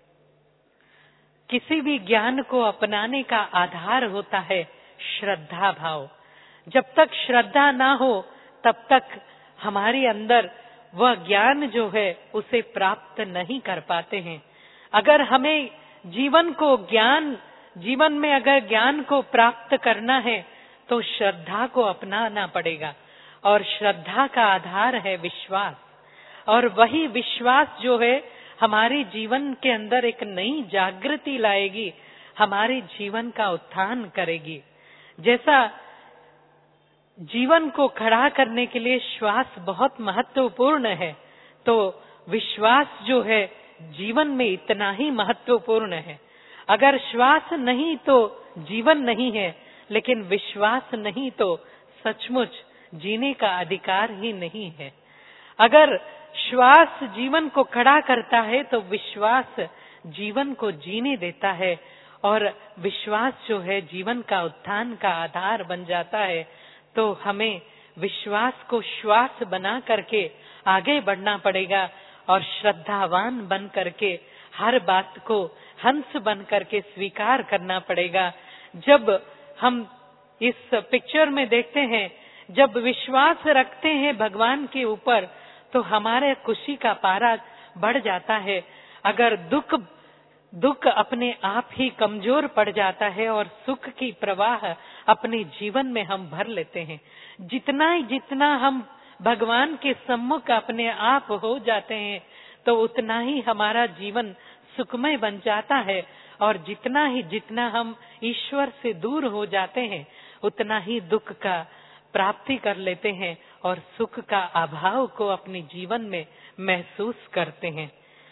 किसी भी ज्ञान को अपनाने का आधार होता है श्रद्धा भाव। जब तक श्रद्धा ना हो तब तक हमारे अंदर वह ज्ञान जो है उसे प्राप्त नहीं कर पाते हैं। अगर हमें जीवन में अगर ज्ञान को प्राप्त करना है तो श्रद्धा को अपनाना पड़ेगा, और श्रद्धा का आधार है विश्वास, और वही विश्वास जो है हमारे जीवन के अंदर एक नई जागृति लाएगी, हमारे जीवन का उत्थान करेगी। जैसा जीवन को खड़ा करने के लिए श्वास बहुत महत्वपूर्ण है, तो विश्वास जो है जीवन में इतना ही महत्वपूर्ण है। अगर श्वास नहीं तो जीवन नहीं है, लेकिन विश्वास नहीं तो सचमुच जीने का अधिकार ही नहीं है। अगर श्वास जीवन को खड़ा करता है तो विश्वास जीवन को जीने देता है, और विश्वास जो है जीवन का उत्थान का आधार बन जाता है। तो हमें विश्वास को श्वास बना करके आगे बढ़ना पड़ेगा, और श्रद्धावान बन करके हर बात को हंस बन करके स्वीकार करना पड़ेगा। जब हम इस पिक्चर में देखते हैं, जब विश्वास रखते हैं भगवान के ऊपर, तो हमारे खुशी का पारा बढ़ जाता है। अगर दुख अपने आप ही कमजोर पड़ जाता है और सुख की प्रवाह अपने जीवन में हम भर लेते हैं। जितना हम भगवान के सम्मुख अपने आप हो जाते हैं, तो उतना ही हमारा जीवन सुखमय बन जाता है, और जितना हम ईश्वर से दूर हो जाते हैं, उतना ही दुख का प्राप्ति कर लेते हैं और सुख का अभाव को अपने जीवन में महसूस करते हैं।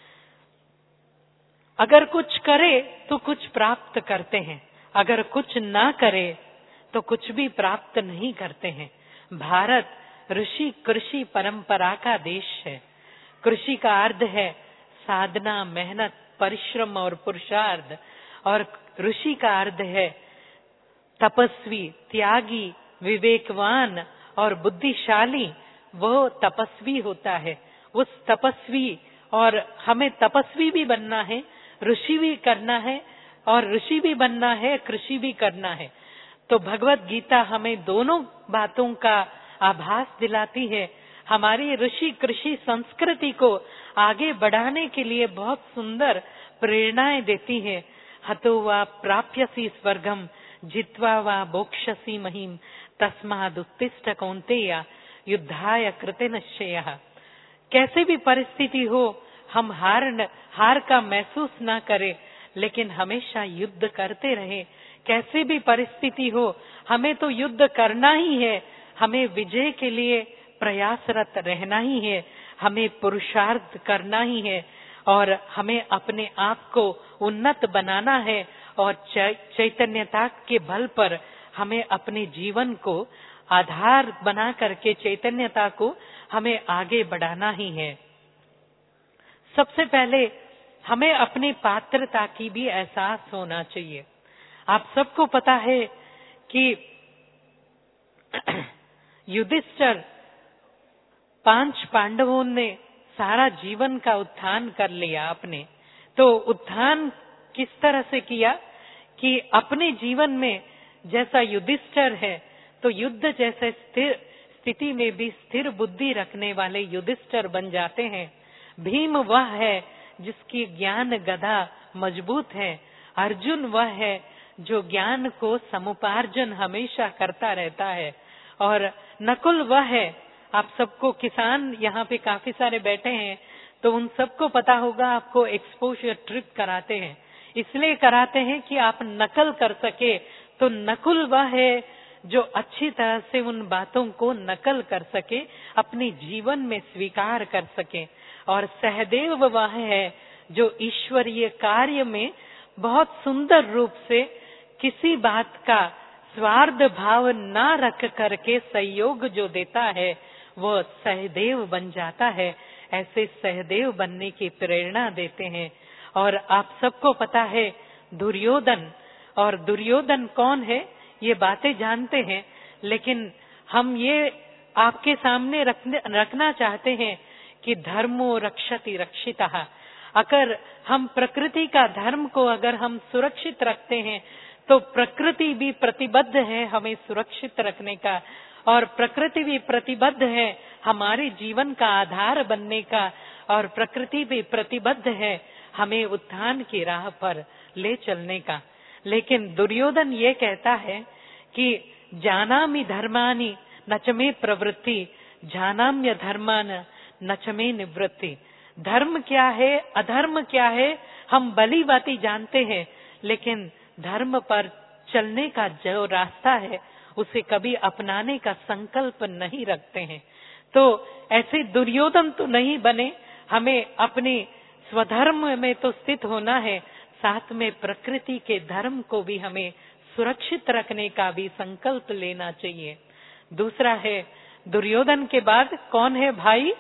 अगर कुछ करे तो कुछ प्राप्त करते हैं, अगर कुछ ना करे तो कुछ भी प्राप्त नहीं करते हैं। भारत ऋषि कृषि परंपरा का देश है। कृषि का अर्थ है साधना, मेहनत, परिश्रम और पुरुषार्थ, और ऋषि का अर्थ है तपस्वी, त्यागी, विवेकवान और बुद्धिशाली। वो तपस्वी होता है। उस तपस्वी, और हमें तपस्वी भी बनना है, ऋषि भी करना है, और ऋषि भी बनना है, कृषि भी करना है। तो भगवत गीता हमें दोनों बातों का आभास दिलाती है। हमारी ऋषि कृषि संस्कृति को आगे बढ़ाने के लिए बहुत सुंदर प्रेरणाएं देती है। हतो वा प्राप्यसि स्वर्गम जित्वा वा मोक्षसि महीम तस्मादुत्तिष्ठ कौन्तेय युद्धाय कृते निश्चयः। कैसे भी परिस्थिति हो, हम हार का महसूस ना करें, लेकिन हमेशा युद्ध करते रहे। कैसे भी परिस्थिति हो, हमें तो युद्ध करना ही है, हमें विजय के लिए प्रयासरत रहना ही है, हमें पुरुषार्थ करना ही है, और हमें अपने आप को उन्नत बनाना है, और चैतन्यता के बल पर हमें अपने जीवन को आधार बना करके चैतन्यता को हमें आगे बढ़ाना ही है। सबसे पहले हमें अपनी पात्रता की भी एहसास होना चाहिए। आप सबको पता है कि युधिष्ठिर 5 पांडवों ने सारा जीवन का उत्थान कर लिया अपने। तो उत्थान किस तरह से किया कि अपने जीवन में जैसा युधिष्ठिर है, तो युद्ध जैसे स्थिर स्थिति में भी स्थिर बुद्धि रखने वाले युधिष्ठिर बन जाते हैं। भीम वह है जिसकी ज्ञान गदा मजबूत है। अर्जुन वह है जो ज्ञान को समुपार्जन हमेशा करता रहता है। और नकुल वह है, आप सबको किसान यहाँ पे काफी सारे बैठे हैं, तो उन सबको पता होगा, आपको एक्सपोजर ट्रिप कराते हैं, इसलिए कराते हैं कि आप नकल कर सके। तो नकुल वह है जो अच्छी तरह से उन बातों को नकल कर सके, अपने जीवन में स्वीकार कर सके। और सहदेव वह है जो ईश्वरीय कार्य में बहुत सुंदर रूप से किसी बात का स्वार्थ भाव ना रख करके सहयोग जो देता है, वो सहदेव बन जाता है। ऐसे सहदेव बनने की प्रेरणा देते हैं। और आप सबको पता है दुर्योधन, और दुर्योधन कौन है ये बातें जानते हैं, लेकिन हम ये आपके सामने रखना चाहते हैं कि धर्मो रक्षति रक्षितः। अगर हम प्रकृति का धर्म को अगर हम सुरक्षित रखते हैं, तो प्रकृति भी प्रतिबद्ध है हमें सुरक्षित रखने का, और प्रकृति भी प्रतिबद्ध है हमारे जीवन का आधार बनने का, और प्रकृति भी प्रतिबद्ध है हमें उत्थान की राह पर ले चलने का। लेकिन दुर्योधन ये कहता है कि जानामि धर्मानि न च मे प्रवृत्ति, जानाम्य धर्मान न च मे निवृत्ति। धर्म क्या है, अधर्म क्या है, हम भली भांति जानते हैं, लेकिन धर्म पर चलने का जो रास्ता है उसे कभी अपनाने का संकल्प नहीं रखते हैं। तो ऐसे दुर्योधन तो नहीं बने, हमें अपने स्वधर्म में तो स्थित होना है, साथ में प्रकृति के धर्म को भी हमें सुरक्षित रखने का भी संकल्प लेना चाहिए। दूसरा है, दुर्योधन के बाद कौन है भाई?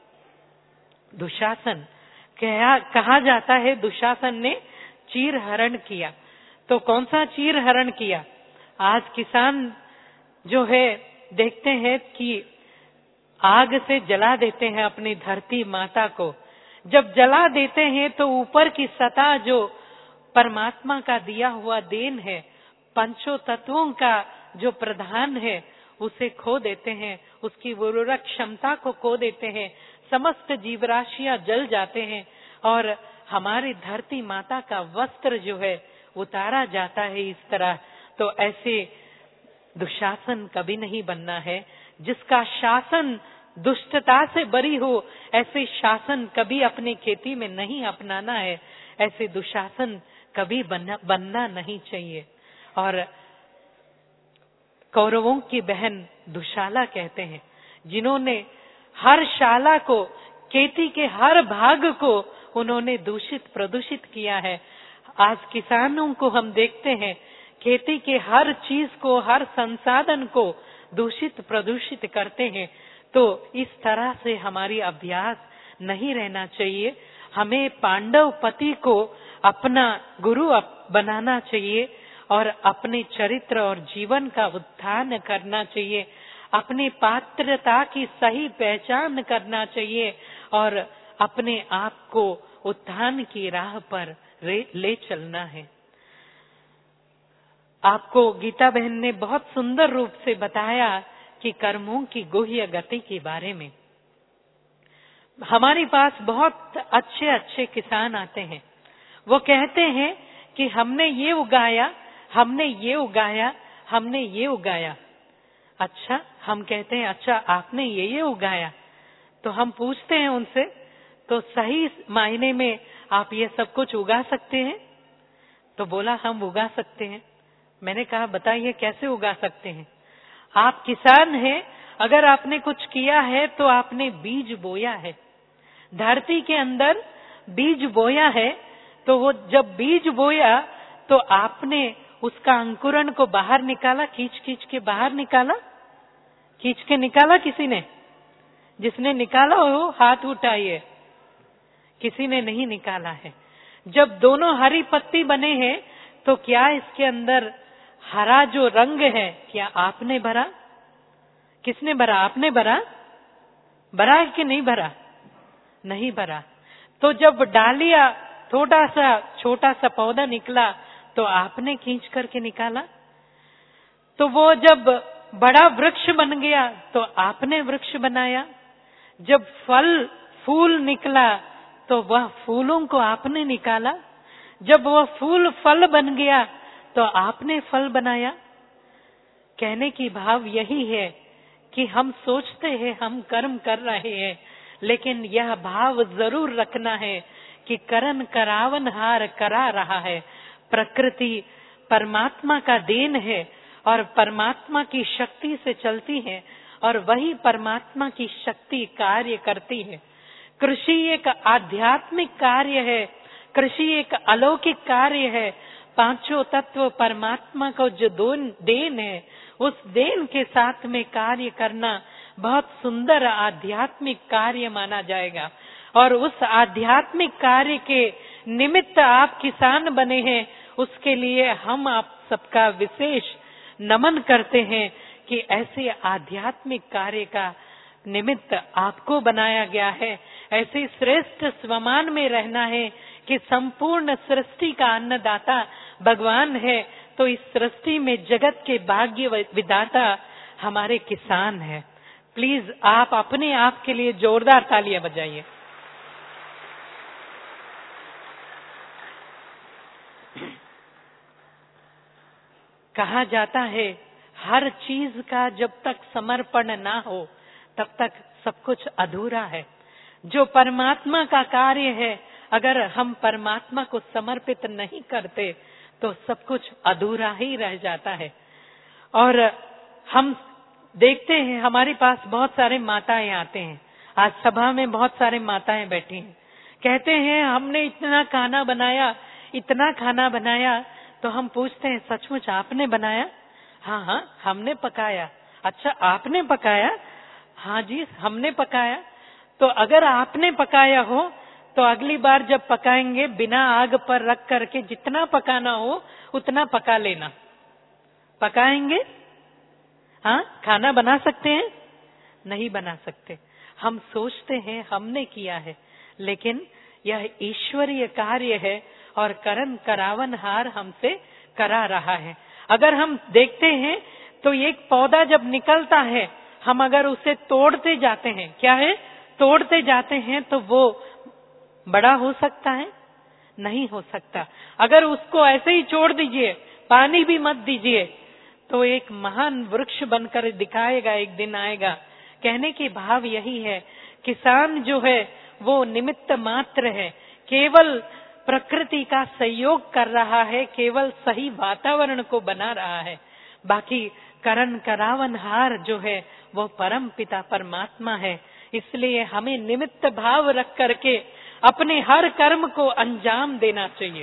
दुशासन। कहा जाता है दुशासन ने चीर हरण किया। तो कौन सा चीर हरण किया? आज किसान जो है देखते हैं कि आग से जला देते हैं अपनी धरती माता को। जब जला देते हैं तो ऊपर की सतह जो परमात्मा का दिया हुआ देन है, पंचों तत्वों का जो प्रधान है, उसे खो देते हैं, उसकी उर्वरक क्षमता को खो देते हैं, समस्त जीवराशियां जल जाते हैं और हमारी धरती माता का वस्त्र जो है उतारा जाता है इस तरह। तो ऐसे दुशासन कभी नहीं बनना है। जिसका शासन दुष्टता से बरी हो, ऐसे शासन कभी अपनी खेती में नहीं अपनाना है। ऐसे दुशासन कभी बनना नहीं चाहिए। और कौरवों की बहन दुशाला कहते हैं, जिन्होंने हर शाला को, खेती के हर भाग को उन्होंने दूषित प्रदूषित किया है। आज किसानों को हम देखते हैं, खेती के हर चीज को, हर संसाधन को दूषित प्रदूषित करते हैं। तो इस तरह से हमारी अभ्यास नहीं रहना चाहिए। हमें पांडव पति को अपना गुरु बनाना चाहिए और अपने चरित्र और जीवन का उत्थान करना चाहिए। अपने पात्रता की सही पहचान करना चाहिए और अपने आप को उत्थान की राह पर ले चलना है। आपको गीता बहन ने बहुत सुंदर रूप से बताया कि कर्मों की गुह्य गति के बारे में। हमारे पास बहुत अच्छे अच्छे किसान आते हैं, वो कहते हैं कि हमने ये उगाया, हमने ये उगाया, हमने ये उगाया। अच्छा, हम कहते हैं अच्छा आपने ये उगाया, तो हम पूछते हैं उनसे, तो सही मायने में आप ये सब कुछ उगा सकते हैं? तो बोला हम उगा सकते हैं। मैंने कहा बताइए कैसे उगा सकते हैं? आप किसान हैं, अगर आपने कुछ किया है तो आपने बीज बोया है, धरती के अंदर बीज बोया है। तो वो जब बीज बोया तो आपने उसका अंकुरण को बाहर निकाला, खींच के बाहर निकाला, खींच के निकाला किसी ने? जिसने निकाला हो हाथ उठाइए। किसी ने नहीं निकाला है। जब दोनों हरी पत्ती बने हैं तो क्या इसके अंदर हरा जो रंग है क्या आपने भरा? किसने भरा? आपने भरा? भरा कि नहीं भरा? नहीं भरा। तो जब डालिया थोड़ा सा छोटा सा पौधा निकला तो आपने खींच करके निकाला। तो वो जब बड़ा वृक्ष बन गया तो आपने वृक्ष बनाया। जब फल फूल निकला तो वह फूलों को आपने निकाला। जब वह फूल फल बन गया तो आपने फल बनाया। कहने की भाव यही है कि हम सोचते हैं हम कर्म कर रहे हैं, लेकिन यह भाव जरूर रखना है कि करन करावन हार करा रहा है। प्रकृति परमात्मा का देन है और परमात्मा की शक्ति से चलती है और वही परमात्मा की शक्ति कार्य करती है। कृषि एक आध्यात्मिक कार्य है, कृषि एक अलौकिक कार्य है। पांचों तत्व परमात्मा को जो देन है, उस देन के साथ में कार्य करना बहुत सुंदर आध्यात्मिक कार्य माना जाएगा। और उस आध्यात्मिक कार्य के निमित्त आप किसान बने हैं, उसके लिए हम आप सबका विशेष नमन करते हैं कि ऐसे आध्यात्मिक कार्य का निमित्त आपको बनाया गया है। ऐसे श्रेष्ठ स्वमान में रहना है कि संपूर्ण सृष्टि का अन्नदाता भगवान है, तो इस सृष्टि में जगत के भाग्य विधाता हमारे किसान हैं। प्लीज आप अपने आप के लिए जोरदार तालियां बजाइए। कहा जाता है हर चीज का जब तक समर्पण ना हो तब तक सब कुछ अधूरा है। जो परमात्मा का कार्य है, अगर हम परमात्मा को समर्पित नहीं करते तो सब कुछ अधूरा ही रह जाता है। और हम देखते हैं हमारे पास बहुत सारे माताएं आते हैं। आज सभा में बहुत सारे माताएं बैठी हैं, कहते हैं हमने इतना खाना बनाया, इतना खाना बनाया। तो हम पूछते हैं सचमुच आपने बनाया? हाँ हाँ हमने पकाया। अच्छा आपने पकाया? हाँ जी हमने पकाया। तो अगर आपने पकाया हो तो अगली बार जब पकाएंगे बिना आग पर रख करके जितना पकाना हो उतना पका लेना। पकाएंगे? हाँ खाना बना सकते हैं? नहीं बना सकते। हम सोचते हैं हमने किया है, लेकिन यह ईश्वरीय कार्य है और करन करावन हार हमसे करा रहा है। अगर हम देखते हैं तो एक पौधा जब निकलता है, हम अगर उसे तोड़ते जाते हैं, क्या है तोड़ते जाते हैं, तो वो बड़ा हो सकता है? नहीं हो सकता। अगर उसको ऐसे ही छोड़ दीजिए, पानी भी मत दीजिए, तो एक महान वृक्ष बनकर दिखाएगा, एक दिन आएगा। कहने की भाव यही है, किसान जो है वो निमित्त मात्र है, केवल प्रकृति का सहयोग कर रहा है, केवल सही वातावरण को बना रहा है। बाकी करन करावन हार जो है वो परम पिता परमात्मा है। इसलिए हमें निमित्त भाव रख करके अपने हर कर्म को अंजाम देना चाहिए।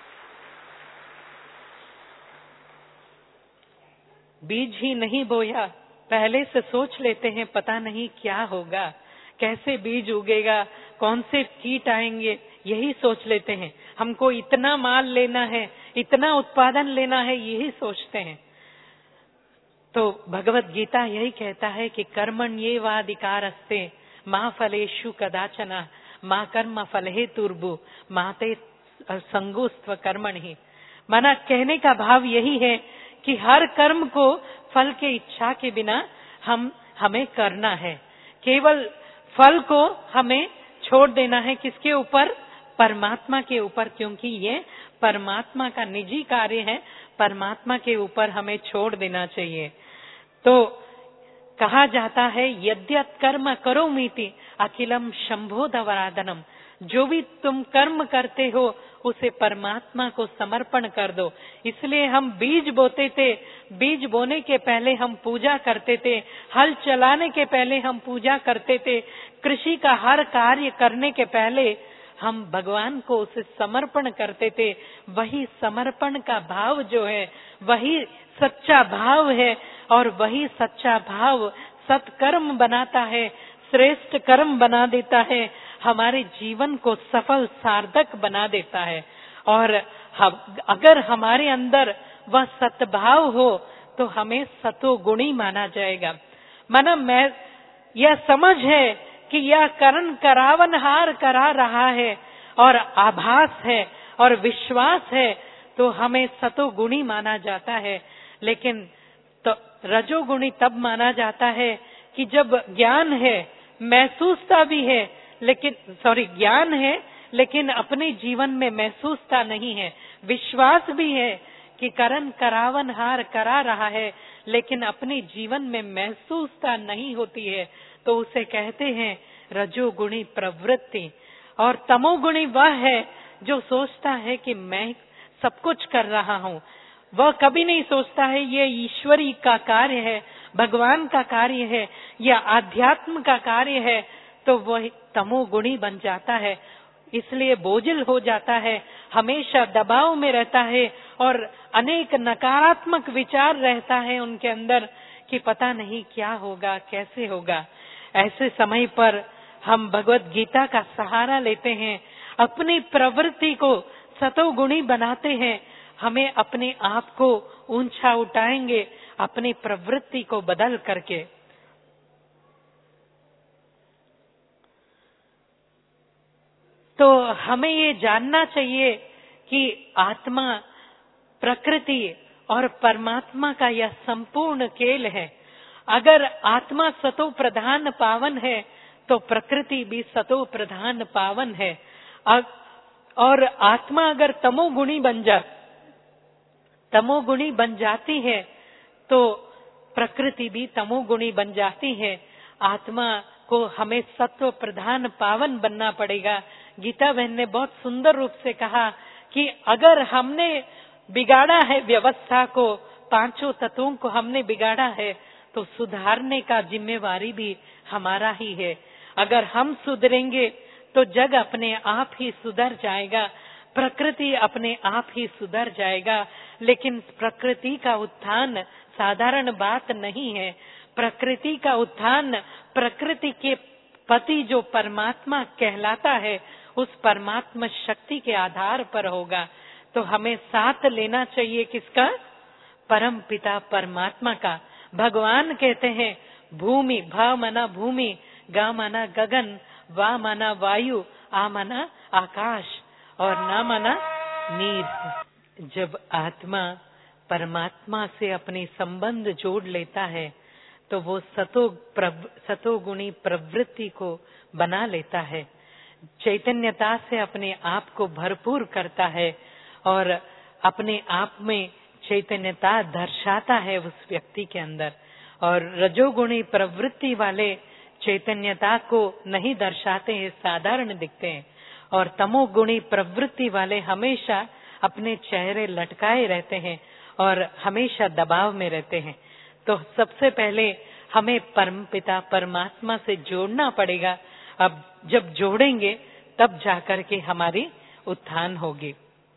बीज ही नहीं बोया, पहले से सोच लेते हैं पता नहीं क्या होगा, कैसे बीज उगेगा, कौन से कीट आएंगे, यही सोच लेते हैं। हमको इतना माल लेना है, इतना उत्पादन लेना है, यही सोचते हैं। तो भगवत गीता यही कहता है कि कर्मण्येवाधिकारस्ते मा फलेषु कदाचन मा कर्म फलहेतुर्भुः मा ते संगोस्त्व कर्मणि। माना कहने का भाव यही है कि हर कर्म को फल के इच्छा के बिना हमें करना है। केवल फल को हमें छोड़ देना है, किसके ऊपर? परमात्मा के ऊपर, क्योंकि ये परमात्मा का निजी कार्य है, परमात्मा के ऊपर हमें छोड़ देना चाहिए। तो कहा जाता है यद्यत कर्म करोमीति अखिलम शंभोधवराधनम। जो भी तुम कर्म करते हो उसे परमात्मा को समर्पण कर दो। इसलिए हम बीज बोते थे, बीज बोने के पहले हम पूजा करते थे, हल चलाने के पहले हम पूजा करते थे, कृषि का हर कार्य करने के पहले हम भगवान को उसे समर्पण करते थे। वही समर्पण का भाव जो है वही सच्चा भाव है, और वही सच्चा भाव सत्कर्म बनाता है, श्रेष्ठ कर्म बना देता है, हमारे जीवन को सफल सार्थक बना देता है। और अगर हमारे अंदर वह सद्भाव हो तो हमें सतोगुणी माना जाएगा। माना मैं यह समझ है कि यह करण करावनहार करा रहा है और आभास है और विश्वास है, तो हमें सतोगुणी माना जाता है। लेकिन तो रजोगुणी तब माना जाता है कि जब ज्ञान है, महसूसता भी है, लेकिन ज्ञान है लेकिन अपने जीवन में महसूसता नहीं है, विश्वास भी है कि करण करावनहार करा रहा है, लेकिन अपने जीवन में महसूसता नहीं होती है, तो उसे कहते हैं रजोगुणी प्रवृत्ति। और तमोगुणी वह है जो सोचता है कि मैं सब कुछ कर रहा हूँ। वह कभी नहीं सोचता है ये ईश्वरी का कार्य है, भगवान का कार्य है या आध्यात्म का कार्य है, तो वह तमोगुणी बन जाता है। इसलिए बोझिल हो जाता है, हमेशा दबाव में रहता है और अनेक नकारात्मक विचार रहता है उनके अंदर कि पता नहीं क्या होगा, कैसे होगा। ऐसे समय पर हम भगवत गीता का सहारा लेते हैं, अपनी प्रवृत्ति को सतोगुणी बनाते हैं। हमें अपने आप को ऊंचा उठाएंगे अपनी प्रवृत्ति को बदल करके। तो हमें ये जानना चाहिए कि आत्मा, प्रकृति और परमात्मा का यह संपूर्ण खेल है। अगर आत्मा सतो प्रधान पावन है तो प्रकृति भी सतो प्रधान पावन है। और आत्मा अगर तमोगुणी बन जाती है तो प्रकृति भी तमोगुणी बन जाती है। आत्मा को हमें सत्व प्रधान पावन बनना पड़ेगा। गीता बहन ने बहुत सुंदर रूप से कहा कि अगर हमने बिगाड़ा है व्यवस्था को, पांचों तत्वों को हमने बिगाड़ा है, तो सुधारने का जिम्मेवारी भी हमारा ही है। अगर हम सुधरेंगे तो जग अपने आप ही सुधर जाएगा, प्रकृति अपने आप ही सुधर जाएगा। लेकिन प्रकृति का उत्थान साधारण बात नहीं है। प्रकृति का उत्थान प्रकृति के पति जो परमात्मा कहलाता है, उस परमात्मा शक्ति के आधार पर होगा। तो हमें साथ लेना चाहिए किसका? परम पिता परमात्मा का। भगवान कहते हैं भूमि, भ माना भूमि, ग माना गगन, वा माना वायु, आ माना आकाश और ना माना नीर। जब आत्मा परमात्मा से अपने संबंध जोड़ लेता है तो वो सतोगुणी प्रवृत्ति को बना लेता है, चैतन्यता से अपने आप को भरपूर करता है और अपने आप में चैतन्यता दर्शाता है उस व्यक्ति के अंदर। और रजोगुणी प्रवृत्ति वाले चैतन्यता को नहीं दर्शाते हैं, साधारण दिखते हैं। और तमोगुणी प्रवृत्ति वाले हमेशा अपने चेहरे लटकाए रहते हैं और हमेशा दबाव में रहते हैं। तो सबसे पहले हमें परमपिता परमात्मा से जोड़ना पड़ेगा। अब जब जोड़ेंगे तब जाकर के हमारी उत्थान होगी।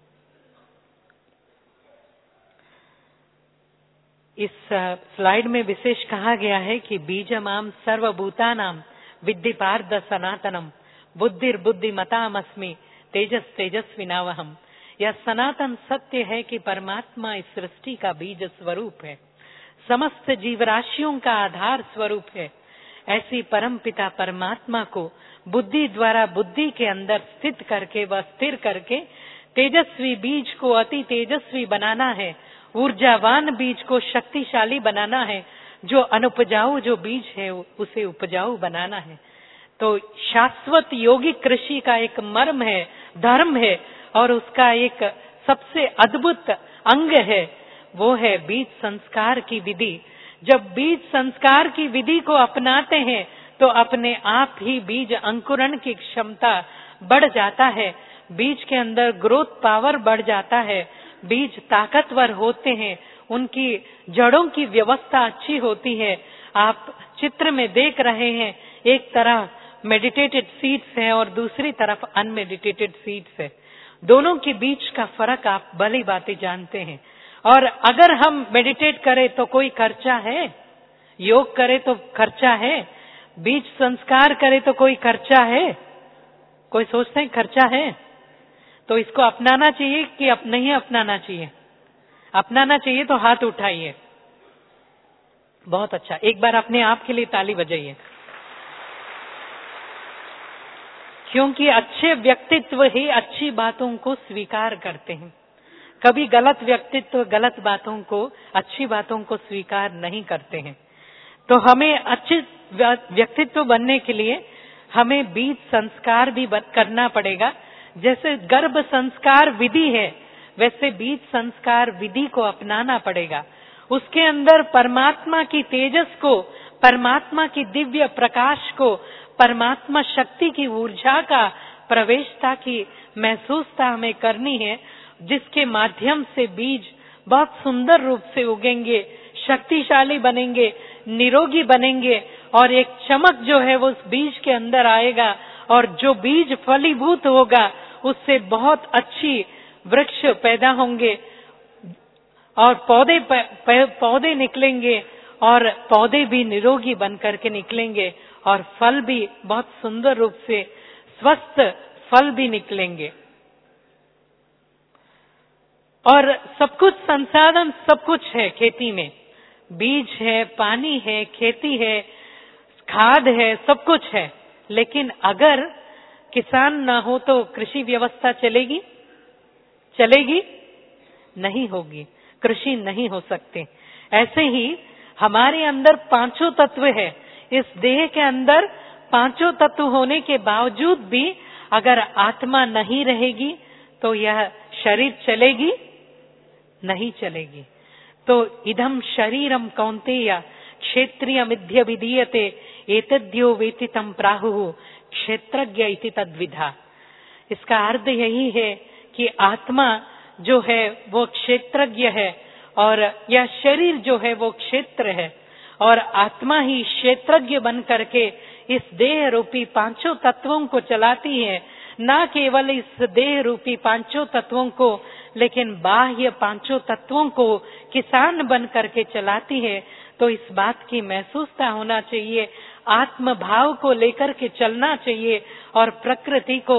इस स्लाइड में विशेष कहा गया है कि बीजमाम सर्वभूतानाम विद्धि पार्थ सनातनम बुद्धिर्बुद्धिमतामस्मि तेजस तेजस्विनावहम। यह सनातन सत्य है कि परमात्मा इस सृष्टि का बीज स्वरूप है, समस्त जीवराशियों का आधार स्वरूप है। ऐसी परम पिता परमात्मा को बुद्धि द्वारा बुद्धि के अंदर स्थित करके व स्थिर करके तेजस्वी बीज को अति तेजस्वी बनाना है, ऊर्जावान बीज को शक्तिशाली बनाना है, जो अनुपजाऊ जो बीज है उसे उपजाऊ बनाना है। तो शाश्वत योगिक कृषि का एक मर्म है, धर्म है और उसका एक सबसे अद्भुत अंग है, वो है बीज संस्कार की विधि। जब बीज संस्कार की विधि को अपनाते हैं तो अपने आप ही बीज अंकुरण की क्षमता बढ़ जाता है, बीज के अंदर ग्रोथ पावर बढ़ जाता है, बीज ताकतवर होते हैं, उनकी जड़ों की व्यवस्था अच्छी होती है। आप चित्र में देख रहे हैं, एक तरफ मेडिटेटेड सीड्स है और दूसरी तरफ अनमेडिटेटेड सीड्स है। दोनों के बीच का फर्क आप भली बातें जानते हैं। और अगर हम मेडिटेट करें तो कोई खर्चा है, योग करे तो खर्चा है, बीज संस्कार करे तो कोई खर्चा है? कोई सोचते हैं खर्चा है? तो इसको अपनाना चाहिए कि नहीं अपनाना चाहिए? अपनाना चाहिए तो हाथ उठाइए। बहुत अच्छा, एक बार अपने आप के लिए ताली बजाइए। क्योंकि अच्छे व्यक्तित्व ही अच्छी बातों को स्वीकार करते हैं। कभी गलत व्यक्तित्व गलत बातों को, अच्छी बातों को स्वीकार नहीं करते हैं। तो हमें अच्छे व्यक्तित्व बनने के लिए हमें बीज संस्कार भी करना पड़ेगा। जैसे गर्भ संस्कार विधि है, वैसे बीज संस्कार विधि को अपनाना पड़ेगा। उसके अंदर परमात्मा की तेजस को, परमात्मा की दिव्य प्रकाश को, परमात्मा शक्ति की ऊर्जा का प्रवेशता की महसूसता हमें करनी है, जिसके माध्यम से बीज बहुत सुंदर रूप से उगेंगे, शक्तिशाली बनेंगे, निरोगी बनेंगे और एक चमक जो है वो उस बीज के अंदर आएगा और जो बीज फलीभूत होगा उससे बहुत अच्छी वृक्ष पैदा होंगे और पौधे निकलेंगे और पौधे भी निरोगी बनकर के निकलेंगे और फल भी बहुत सुंदर रूप से स्वस्थ फल भी निकलेंगे। और सब कुछ संसाधन सब कुछ है खेती में, बीज है, पानी है, खेती है, खाद है, सब कुछ है। लेकिन अगर किसान ना हो तो कृषि व्यवस्था चलेगी? चलेगी? नहीं होगी, कृषि नहीं हो सकते। ऐसे ही हमारे अंदर पांचों तत्व है। इस देह के अंदर पांचों तत्व होने के बावजूद भी अगर आत्मा नहीं रहेगी तो यह शरीर चलेगी? नहीं चलेगी। तो इदम शरीरम कौन्तेय क्षेत्रियमिद्य विधीयते एतद्यो वेति तं प्राहुः क्षेत्रज्ञ इति तद्विधा। इसका अर्थ यही है कि आत्मा जो है वो क्षेत्रज्ञ है और यह शरीर जो है वो क्षेत्र है और आत्मा ही क्षेत्रज्ञ बन करके इस देह रूपी पांचों तत्वों को चलाती है। न केवल इस देह रूपी पांचों तत्वों को, लेकिन बाह्य पांचों तत्वों को किसान बन करके चलाती है। तो इस बात की महसूसता होना चाहिए, आत्म भाव को लेकर के चलना चाहिए और प्रकृति को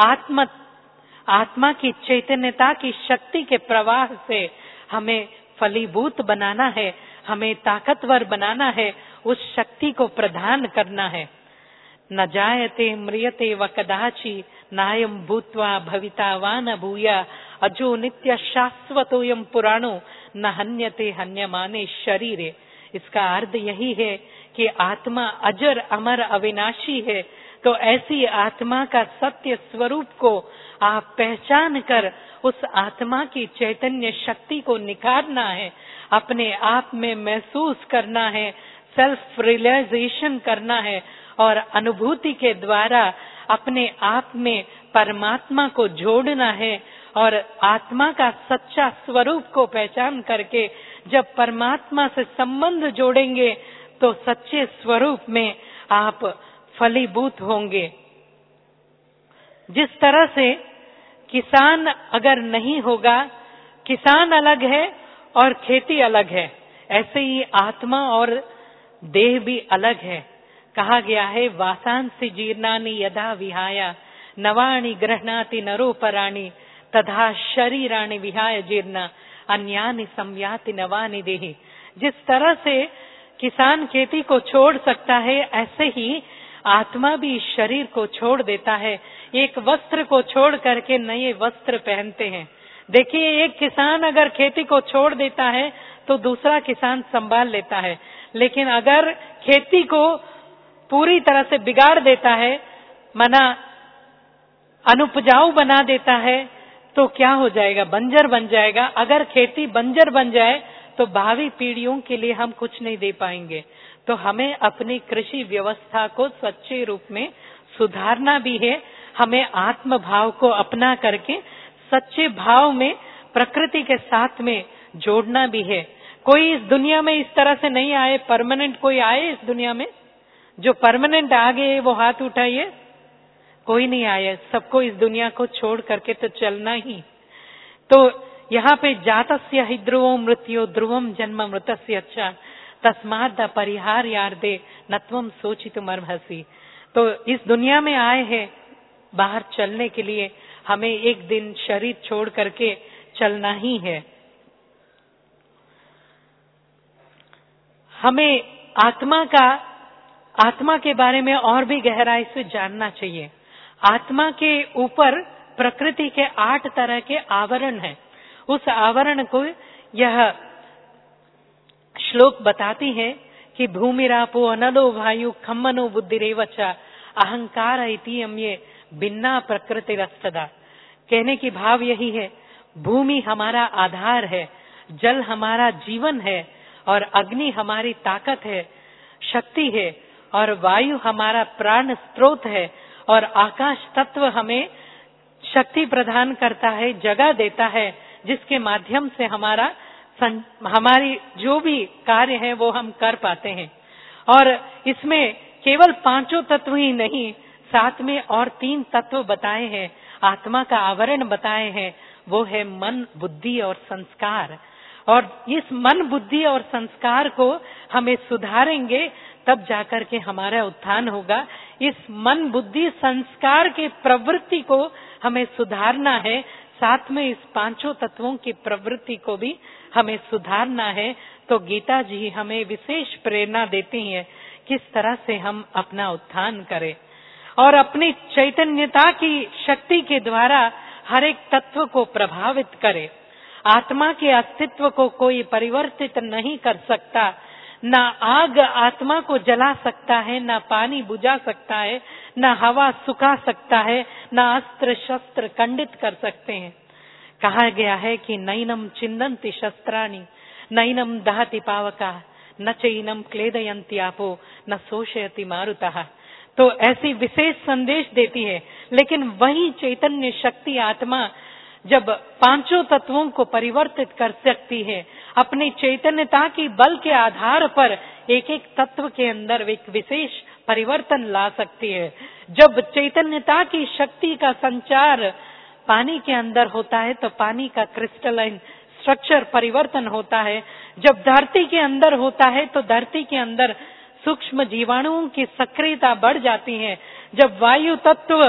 आत्मा की चैतन्यता की शक्ति के प्रवाह से हमें फलीभूत बनाना है, हमें ताकतवर बनाना है, उस शक्ति को प्रदान करना है। न जायते म्रियते व कदाचि नायम भूत्वा भविता वा न भूया अजो नित्य शाश्वतोयम पुराणो न हन्यते हन्यमाने शरीरे। इसका अर्थ यही है कि आत्मा अजर अमर अविनाशी है। तो ऐसी आत्मा का सत्य स्वरूप को आप पहचान कर उस आत्मा की चैतन्य शक्ति को निखारना है, अपने आप में महसूस करना है, सेल्फ रियलाइजेशन करना है और अनुभूति के द्वारा अपने आप में परमात्मा को जोड़ना है। और आत्मा का सच्चा स्वरूप को पहचान करके जब परमात्मा से संबंध जोड़ेंगे तो सच्चे स्वरूप में आप फलीभूत होंगे। जिस तरह से किसान अगर नहीं होगा, किसान अलग है और खेती अलग है, ऐसे ही आत्मा और देह भी अलग है। कहा गया है वासांसि जीर्णानि यदा विहाय नवानि गृह्णाति नरोपराणि तथा शरीराणि विहाय जीर्ण अन्यानि संयाति नवानि देहि। जिस तरह से किसान खेती को छोड़ सकता है, ऐसे ही आत्मा भी शरीर को छोड़ देता है। एक वस्त्र को छोड़ करके नए वस्त्र पहनते हैं। देखिए, एक किसान अगर खेती को छोड़ देता है तो दूसरा किसान संभाल लेता है, लेकिन अगर खेती को पूरी तरह से बिगाड़ देता है, माना अनुपजाऊ बना देता है, तो क्या हो जाएगा? बंजर बन जाएगा। अगर खेती बंजर बन जाए तो भावी पीढ़ियों के लिए हम कुछ नहीं दे पाएंगे। तो हमें अपनी कृषि व्यवस्था को सच्चे रूप में सुधारना भी है। हमें आत्म भाव को अपना करके सच्चे भाव में प्रकृति के साथ में जोड़ना भी है। कोई इस दुनिया में इस तरह से नहीं आए, परमानेंट कोई आए इस दुनिया में? जो परमानेंट आ गए वो हाथ उठाइए। कोई नहीं आया। सबको इस दुनिया को छोड़ करके तो चलना ही। तो यहाँ पे जातस्य हि ध्रुवो मृत्यो ध्रुवम जन्म मृतस्य च तस्माद् परिहार्यार्थे नत्वम सोचितुमर्हसि। तो इस दुनिया में आए हैं बाहर चलने के लिए, हमें एक दिन शरीर छोड़ करके चलना ही है। हमें आत्मा के बारे में और भी गहराई से जानना चाहिए। आत्मा के ऊपर प्रकृति के 8 तरह के आवरण हैं। उस आवरण को यह श्लोक बताती है कि भूमिरापो अनलो वायु खम्मनो बुद्धिरेवच अहंकार इति ये भिन्ना प्रकृति रस्तदा। कहने की भाव यही है, भूमि हमारा आधार है, जल हमारा जीवन है, और अग्नि हमारी ताकत है, शक्ति है, और वायु हमारा प्राण स्रोत है, और आकाश तत्व हमें शक्ति प्रदान करता है, जगह देता है, जिसके माध्यम से हमारी जो भी कार्य है वो हम कर पाते हैं। और इसमें केवल 5 तत्व ही नहीं, साथ में और 3 तत्व बताए हैं, आत्मा का आवरण बताए हैं, वो है मन, बुद्धि और संस्कार। और इस मन, बुद्धि और संस्कार को हमें सुधारेंगे तब जाकर के हमारा उत्थान होगा। इस मन, बुद्धि, संस्कार के प्रवृत्ति को हमें सुधारना है, साथ में इस 5 तत्वों की प्रवृत्ति को भी हमें सुधारना है। तो गीता जी हमें विशेष प्रेरणा देती हैं किस तरह से हम अपना उत्थान करें और अपनी चैतन्यता की शक्ति के द्वारा हर एक तत्व को प्रभावित करें। आत्मा के अस्तित्व को कोई परिवर्तित नहीं कर सकता। ना आग आत्मा को जला सकता है, ना पानी बुझा सकता है, ना हवा सुखा सकता है, ना अस्त्र शस्त्र खंडित कर सकते हैं। कहा गया है कि नैनम चिंदन्ति शस्त्राणि नैनम दहति पावका न चैनम क्लेदयन्ति आपो न शोषयति मारुतः। तो ऐसी विशेष संदेश देती है। लेकिन वही चैतन्य शक्ति आत्मा जब 5 तत्वों को परिवर्तित कर सकती है, अपनी चैतन्यता की बल के आधार पर एक एक तत्व के अंदर एक विशेष परिवर्तन ला सकती है। जब चैतन्यता की शक्ति का संचार पानी के अंदर होता है तो पानी का क्रिस्टलाइन स्ट्रक्चर परिवर्तन होता है। जब धरती के अंदर होता है तो धरती के अंदर सूक्ष्म जीवाणुओं की सक्रियता बढ़ जाती है। जब वायु तत्व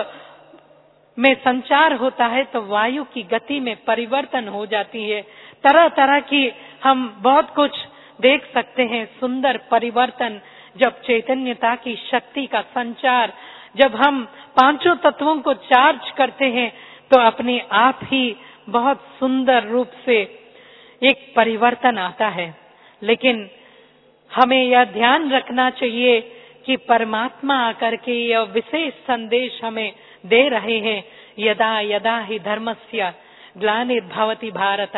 में संचार होता है तो वायु की गति में परिवर्तन हो जाती है। तरह तरह की हम बहुत कुछ देख सकते हैं, सुंदर परिवर्तन जब चैतन्यता की शक्ति का संचार, जब हम 5 तत्वों को चार्ज करते हैं तो अपने आप ही बहुत सुंदर रूप से एक परिवर्तन आता है। लेकिन हमें यह ध्यान रखना चाहिए कि परमात्मा आकर के यह विशेष संदेश हमें दे रहे हैं, यदा यदा हि धर्मस्य ग्लानिर्भवति भारत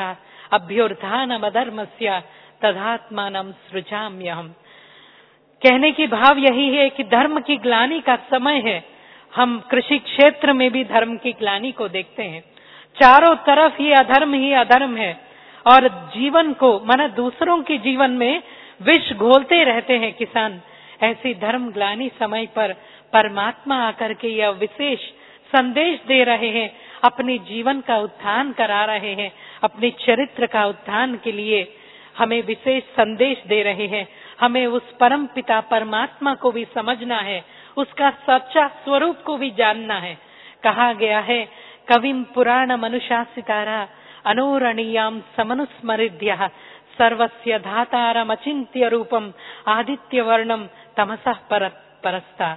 अभ्युत्थानमधर्मस्य तदात्मानं सृजाम्यहम्। कहने की भाव यही है कि धर्म की ग्लानि का समय है। हम कृषि क्षेत्र में भी धर्म की ग्लानि को देखते हैं। चारों तरफ ही अधर्म है और जीवन को माना दूसरों के जीवन में विष घोलते रहते हैं किसान। ऐसी धर्म ग्लानि समय पर परमात्मा आकर के यह विशेष संदेश दे रहे हैं, अपने जीवन का उत्थान करा रहे हैं, अपने चरित्र का उत्थान के लिए हमें विशेष संदेश दे रहे हैं। हमें उस परम पिता परमात्मा को भी समझना है, उसका सच्चा स्वरूप को भी जानना है। कहा गया है, कविम पुराण मनुशासितारा अनोरणीयाम समनुस्मृद्यः सर्वस्य धातारम अचिन्त्य रूपम आदित्य वर्णम तमसः परस्ता।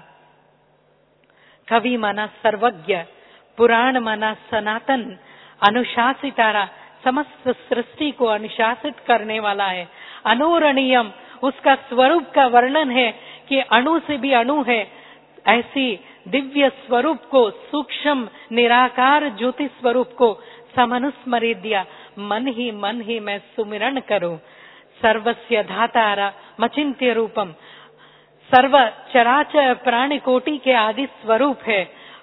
कवि माना सर्वज्ञ, पुराण माना सनातन, अनुशासितारा समस्त सृष्टि को अनुशासित करने वाला है। अनोरणीयम उसका स्वरूप का वर्णन है कि अणु से भी अणु है। ऐसी दिव्य स्वरूप को, सूक्ष्म निराकार ज्योति स्वरूप को समनुस्मृद्या मन ही मैं सुमिरन करूं। सर्वस्य धातारा मचिन्त्य रूपम, सर्व चराचर प्राणी कोटि के आदि स्वरूप है,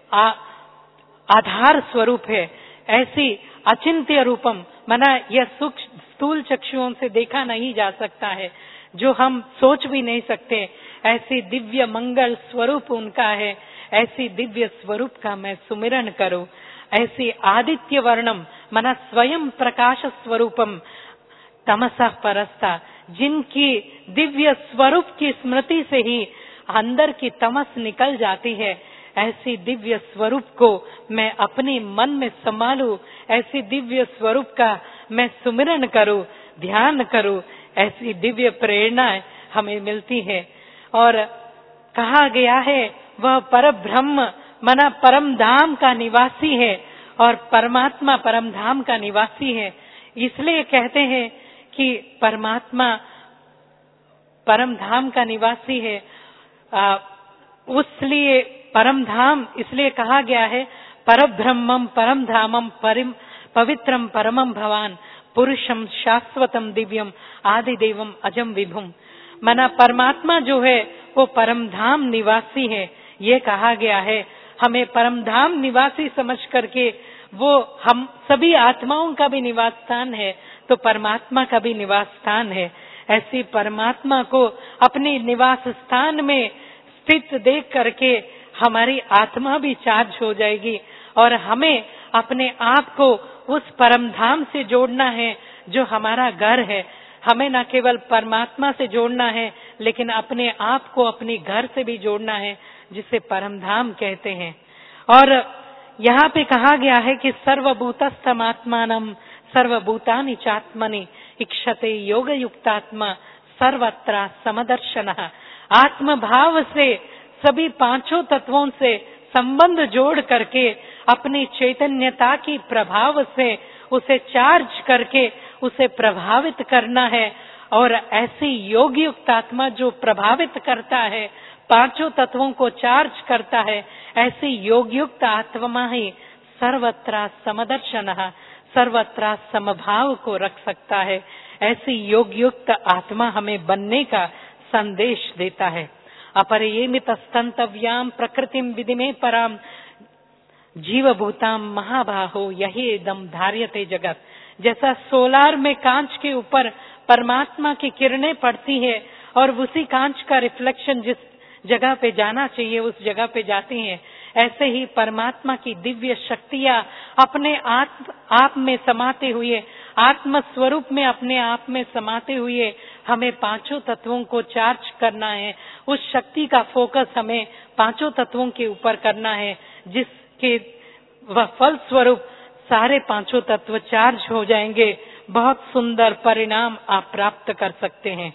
आधार स्वरूप है। ऐसी अचिंत्य रूपम माना यह सूक्ष्म स्थूल चक्षुओं से देखा नहीं जा सकता है, जो हम सोच भी नहीं सकते। ऐसी दिव्य मंगल स्वरूप उनका है। ऐसी दिव्य स्वरूप का मैं सुमिरन करूं। ऐसी आदित्य वर्णम माना स्वयं प्रकाश स्वरूपम तमसः परस्ता, जिनकी दिव्य स्वरूप की स्मृति से ही अंदर की तमस निकल जाती है। ऐसी दिव्य स्वरूप को मैं अपने मन में संभालूं, ऐसी दिव्य स्वरूप का मैं सुमिरन करूं, ध्यान करूं। ऐसी दिव्य प्रेरणा हमें मिलती है। और कहा गया है वह पर ब्रह्म माना परम धाम का निवासी है और परमात्मा परम धाम का निवासी है। इसलिए कहते हैं कि परमात्मा परम धाम का निवासी है। उसलिए परम धाम इसलिए कहा गया है, परब्रह्मम परम धामम पवित्रम परमम भवान पुरुषम शाश्वतम दिव्यम आदिदेवम अजम विभुम। माना परमात्मा जो है वो परम धाम निवासी है, ये कहा गया है। हमें परम धाम निवासी समझ करके वो हम सभी आत्माओं का भी निवास स्थान है, तो परमात्मा का भी निवास स्थान है। ऐसी परमात्मा को अपने निवास स्थान में स्थित देख करके हमारी आत्मा भी चार्ज हो जाएगी और हमें अपने आप को उस परम धाम से जोड़ना है जो हमारा घर है। हमें न केवल परमात्मा से जोड़ना है लेकिन अपने आप को अपने घर से भी जोड़ना है, जिसे परम धाम कहते हैं। और यहाँ पे कहा गया है कि सर्वभूतस्थमात्मानम सर्वभूतानि चात्मनि इक्षते योग युक्तात्मा सर्वत्र समदर्शनः। आत्म भाव से सभी पांचों तत्वों से संबंध जोड़ करके अपनी चैतन्यता की प्रभाव से उसे चार्ज करके उसे प्रभावित करना है। और ऐसी योग युक्त आत्मा जो प्रभावित करता है, पांचों तत्वों को चार्ज करता है, ऐसी योग युक्त आत्मा ही सर्वत्र समदर्शनः, सर्वत्र समभाव को रख सकता है। ऐसी योग युक्त आत्मा हमें बनने का संदेश देता है। अपरेयेमित स्तंतव्याम प्रकृतिम विधिमे पराम जीवभूताम महाबाहो यही एकदम धार्यते जगत। जैसा सोलार में कांच के ऊपर परमात्मा की किरणें पड़ती है और उसी कांच का रिफ्लेक्शन जिस जगह पे जाना चाहिए उस जगह पे जाती हैं, ऐसे ही परमात्मा की दिव्य शक्तियां अपने आप में समाते हुए, आत्म स्वरूप में अपने आप में समाते हुए हमें पांचों तत्वों को चार्ज करना है। उस शक्ति का फोकस हमें पांचों तत्वों के ऊपर करना है, जिसके फल स्वरूप सारे पांचों तत्व चार्ज हो जाएंगे। बहुत सुंदर परिणाम आप प्राप्त कर सकते हैं।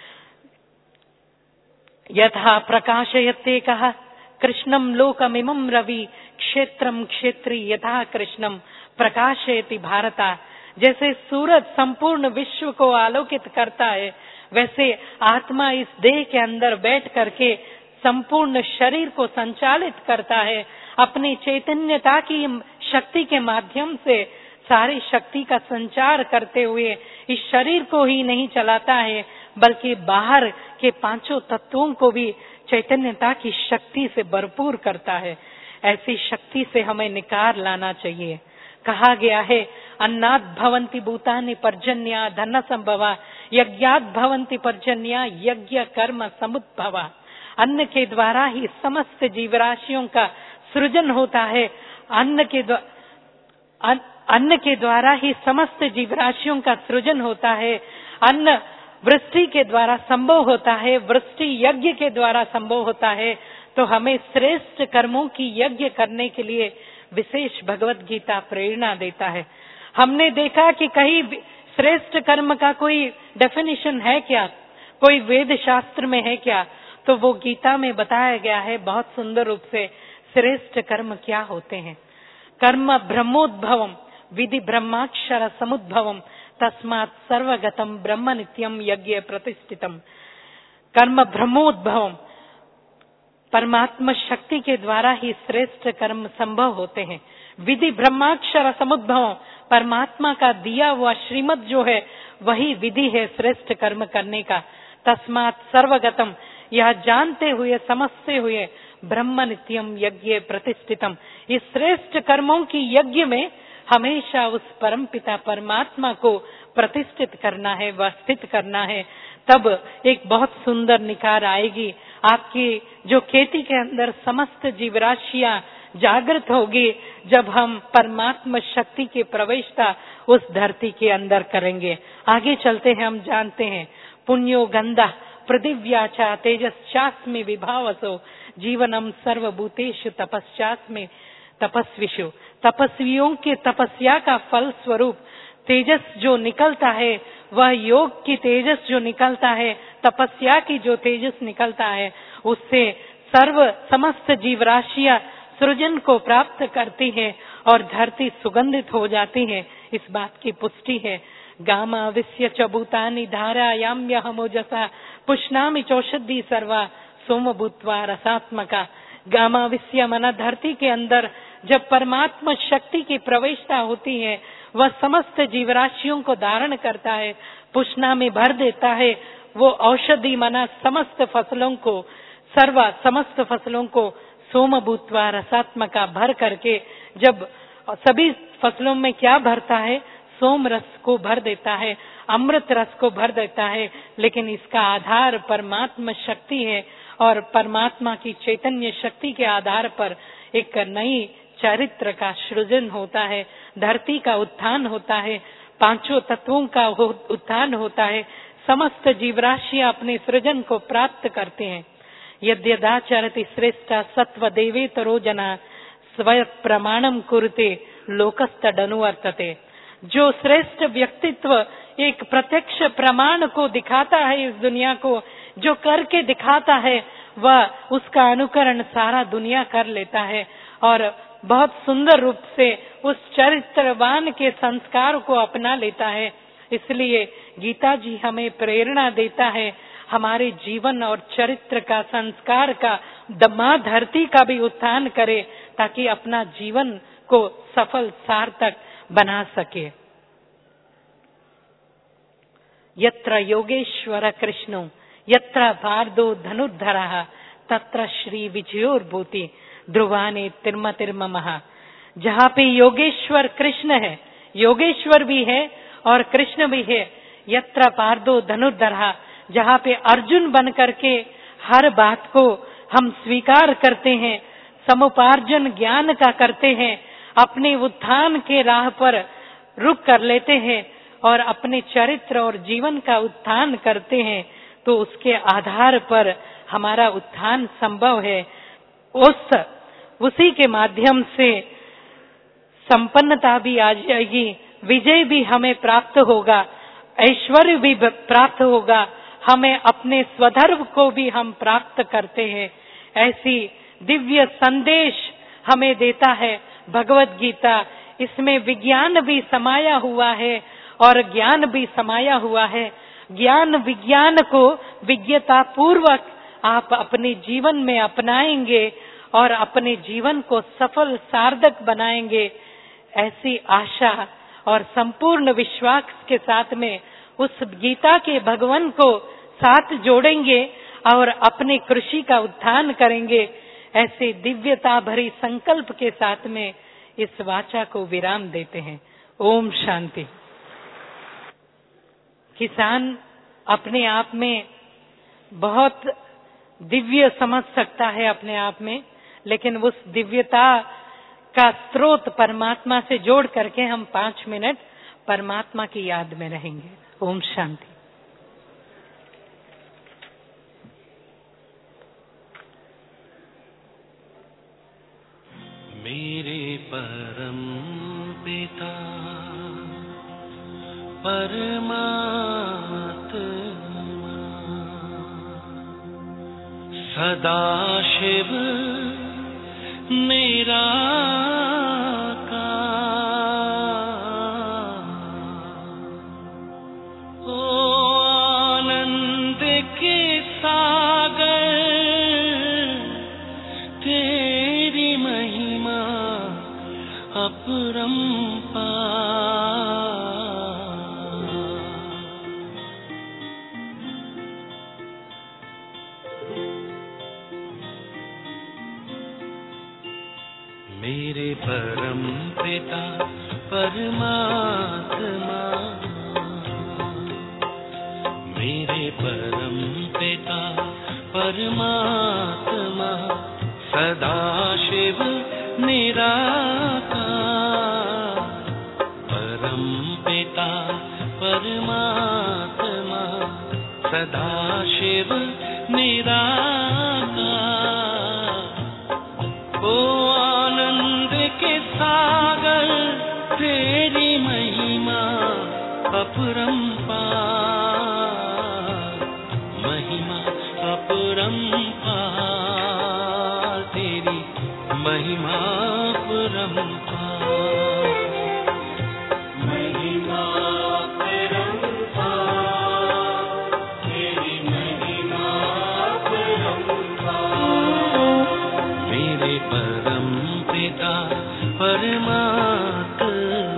यथा प्रकाशयते कहा कृष्णम लोकमिमं रवि क्षेत्रम क्षेत्री यथा कृष्णम प्रकाशयति भारता। जैसे सूरज संपूर्ण विश्व को आलोकित करता है, वैसे आत्मा इस देह के अंदर बैठ करके संपूर्ण शरीर को संचालित करता है। अपनी चैतन्यता की शक्ति के माध्यम से सारी शक्ति का संचार करते हुए इस शरीर को ही नहीं चलाता है, बल्कि बाहर के पांचों तत्वों को भी चैतन्यता की शक्ति से भरपूर करता है। ऐसी शक्ति से हमें निकार लाना चाहिए। कहा गया है अन्नात् भवन्ति भूतानि पर्जन्या धन संभवा यज्ञात् भवन्ति पर्जन्या यज्ञ कर्म समुद्भवा। अन्न के द्वारा ही समस्त जीवराशियों का सृजन होता है। अन्न के द्वारा ही समस्त जीवराशियों का सृजन होता है। अन्न वृष्टि के द्वारा संभव होता है, वृष्टि यज्ञ के द्वारा संभव होता है। तो हमें श्रेष्ठ कर्मों की यज्ञ करने के लिए विशेष भगवत गीता प्रेरणा देता है। हमने देखा कि कहीं श्रेष्ठ कर्म का कोई डेफिनेशन है क्या, कोई वेद शास्त्र में है क्या? तो वो गीता में बताया गया है बहुत सुंदर रूप से श्रेष्ठ कर्म क्या होते हैं। कर्म ब्रह्मोद्भवम विधि ब्रह्माक्षर समुद्भवम तस्मात् सर्वगतम ब्रह्म नित्यम यज्ञ प्रतिष्ठितम। कर्म ब्रह्मोद्भवम, परमात्मा शक्ति के द्वारा ही श्रेष्ठ कर्म संभव होते हैं। विधि ब्रह्माक्षर समुद्भवम, परमात्मा का दिया हुआ श्रीमत जो है वही विधि है श्रेष्ठ कर्म करने का। तस्मात् सर्वगतम, यह जानते हुए समझते हुए ब्रह्म नित्यम यज्ञ प्रतिष्ठितम, इस श्रेष्ठ कर्मों की यज्ञ में हमेशा उस परम पिता परमात्मा को प्रतिष्ठित करना है, व स्थित करना है। तब एक बहुत सुंदर निखार आएगी। आपकी जो खेती के अंदर समस्त जीवराशियां जागृत होगी जब हम परमात्मा शक्ति के प्रवेशता उस धरती के अंदर करेंगे। आगे चलते हैं, हम जानते हैं पुण्यो गंधा पृथिव्याचा तेजश्चास्मि विभावसो जीवनम सर्वभूतेषु तपश्चास्मि तपस्विषु। तपस्वियों के तपस्या का फल स्वरूप तेजस जो निकलता है, वह योग की तेजस जो निकलता है, तपस्या की जो तेजस निकलता है, उससे समस्त जीवराशियां सृजन को प्राप्त करती है और धरती सुगंधित हो जाती है, इस बात की पुष्टि है। गामा विश्य चबूतानी धारायाम्यहमोजसा पुष्णामि चौषधि सर्वा सोम भूत्वा रसात्मका। गामा विश्य मना धरती के अंदर जब परमात्मा शक्ति की प्रवेशता होती है, वह समस्त जीवराशियों को धारण करता है, पुष्णा में भर देता है। वो औषधि मना समस्त फसलों को सोम भूत्वा रसात्मका भर करके, जब सभी फसलों में क्या भरता है, सोम रस को भर देता है, अमृत रस को भर देता है। लेकिन इसका आधार परमात्मा शक्ति है और परमात्मा की चैतन्य शक्ति के आधार पर एक नई चरित्र का सृजन होता है, धरती का उत्थान होता है, पांचों तत्वों का उत्थान होता है। समस्त जीवराशियां अपने सृजन को प्राप्त करते हैं। यद्यदाचरति श्रेष्ठा सत्व देवेतरो जना स्वय प्रमाणम कुरुते लोकस्तदनुवर्तते। जो श्रेष्ठ व्यक्तित्व एक प्रत्यक्ष प्रमाण को दिखाता है, इस दुनिया को जो करके दिखाता है, वह उसका अनुकरण सारा दुनिया कर लेता है और बहुत सुंदर रूप से उस चरित्रवान के संस्कार को अपना लेता है। इसलिए गीता जी हमें प्रेरणा देता है, हमारे जीवन और चरित्र का, संस्कार का, मां धरती का भी उत्थान करे, ताकि अपना जीवन को सफल सार्थक बना सके। यत्र योगेश्वर कृष्णो यत्र पार्दो धनुर्धरः तत्र श्री विजयोर्भूति ध्रुवाने तिर्मतिर्ममः। जहाँ पे योगेश्वर कृष्ण है, योगेश्वर भी है और कृष्ण भी है। यत्र पार्दो धनुर्धरः, जहाँ पे अर्जुन बन करके हर बात को हम स्वीकार करते हैं, समुपार्जन ज्ञान का करते हैं, अपने उत्थान के राह पर रुक कर लेते हैं और अपने चरित्र और जीवन का उत्थान करते हैं, तो उसके आधार पर हमारा उत्थान संभव है। उसी के माध्यम से संपन्नता भी आ जाएगी, विजय भी हमें प्राप्त होगा, ऐश्वर्य भी प्राप्त होगा, हमें अपने स्वधर्म को भी हम प्राप्त करते हैं। ऐसी दिव्य संदेश हमें देता है भगवत गीता। इसमें विज्ञान भी समाया हुआ है और ज्ञान भी समाया हुआ है। ज्ञान विज्ञान को विज्ञता पूर्वक आप अपने जीवन में अपनाएंगे और अपने जीवन को सफल सार्थक बनाएंगे, ऐसी आशा और संपूर्ण विश्वास के साथ में उस गीता के भगवान को साथ जोड़ेंगे और अपने कृषि का उत्थान करेंगे। ऐसे दिव्यता भरी संकल्प के साथ में इस वाचा को विराम देते हैं। ओम शांति। किसान अपने आप में बहुत दिव्य समझ सकता है अपने आप में, लेकिन उस दिव्यता का स्रोत परमात्मा से जोड़ करके हम 5 मिनट परमात्मा की याद में रहेंगे। ओम शांति। मेरे परम पिता परमात्मा सदाशिव निराकार ओ आनंद के सागर तेरी महिमा अपरंपार। मेरे परम पिता परमात्मा, मेरे परम पिता परमात्मा सदाशिव निराकार। परम पिता परमात्मा सदाशिव निराकार। ओ आनंद के सागर तेरी महिमा अपरंपार, महिमा अपरंपार, तेरी महिमा महिमा परंपार, महिमा परंपार, तेरी महिमा परंपार। मेरे परम पिता परमात्मा,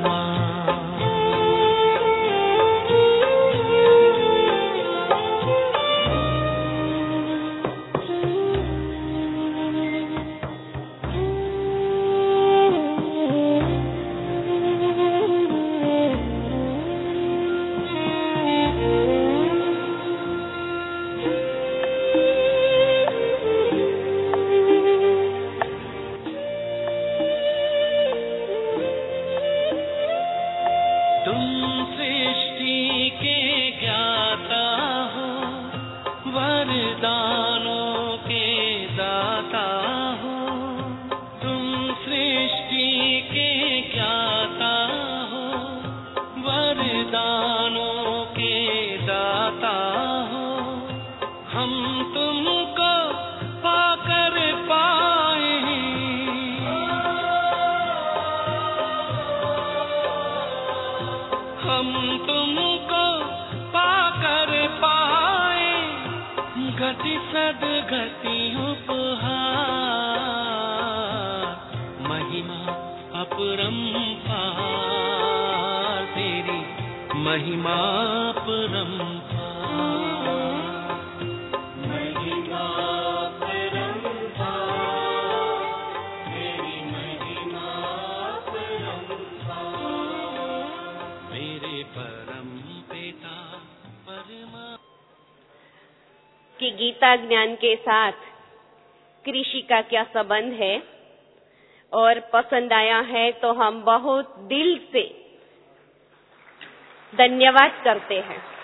वरदानों के दाता हो, तुम सृष्टि के ज्ञाता हो, वरदानों के दाता हो। हम तुमको पाकर पाए, हम तुमको पाकर पाए, गति सदगति उपहार, महिमा अपरंपार, तेरी महिमा परंपार, महिमा परंपार, तेरी महिमा परंपार। मेरे परम पिता परमा कि गीता ज्ञान के साथ कृषि का क्या संबंध है, और पसंद आया है तो हम बहुत दिल से धन्यवाद करते हैं।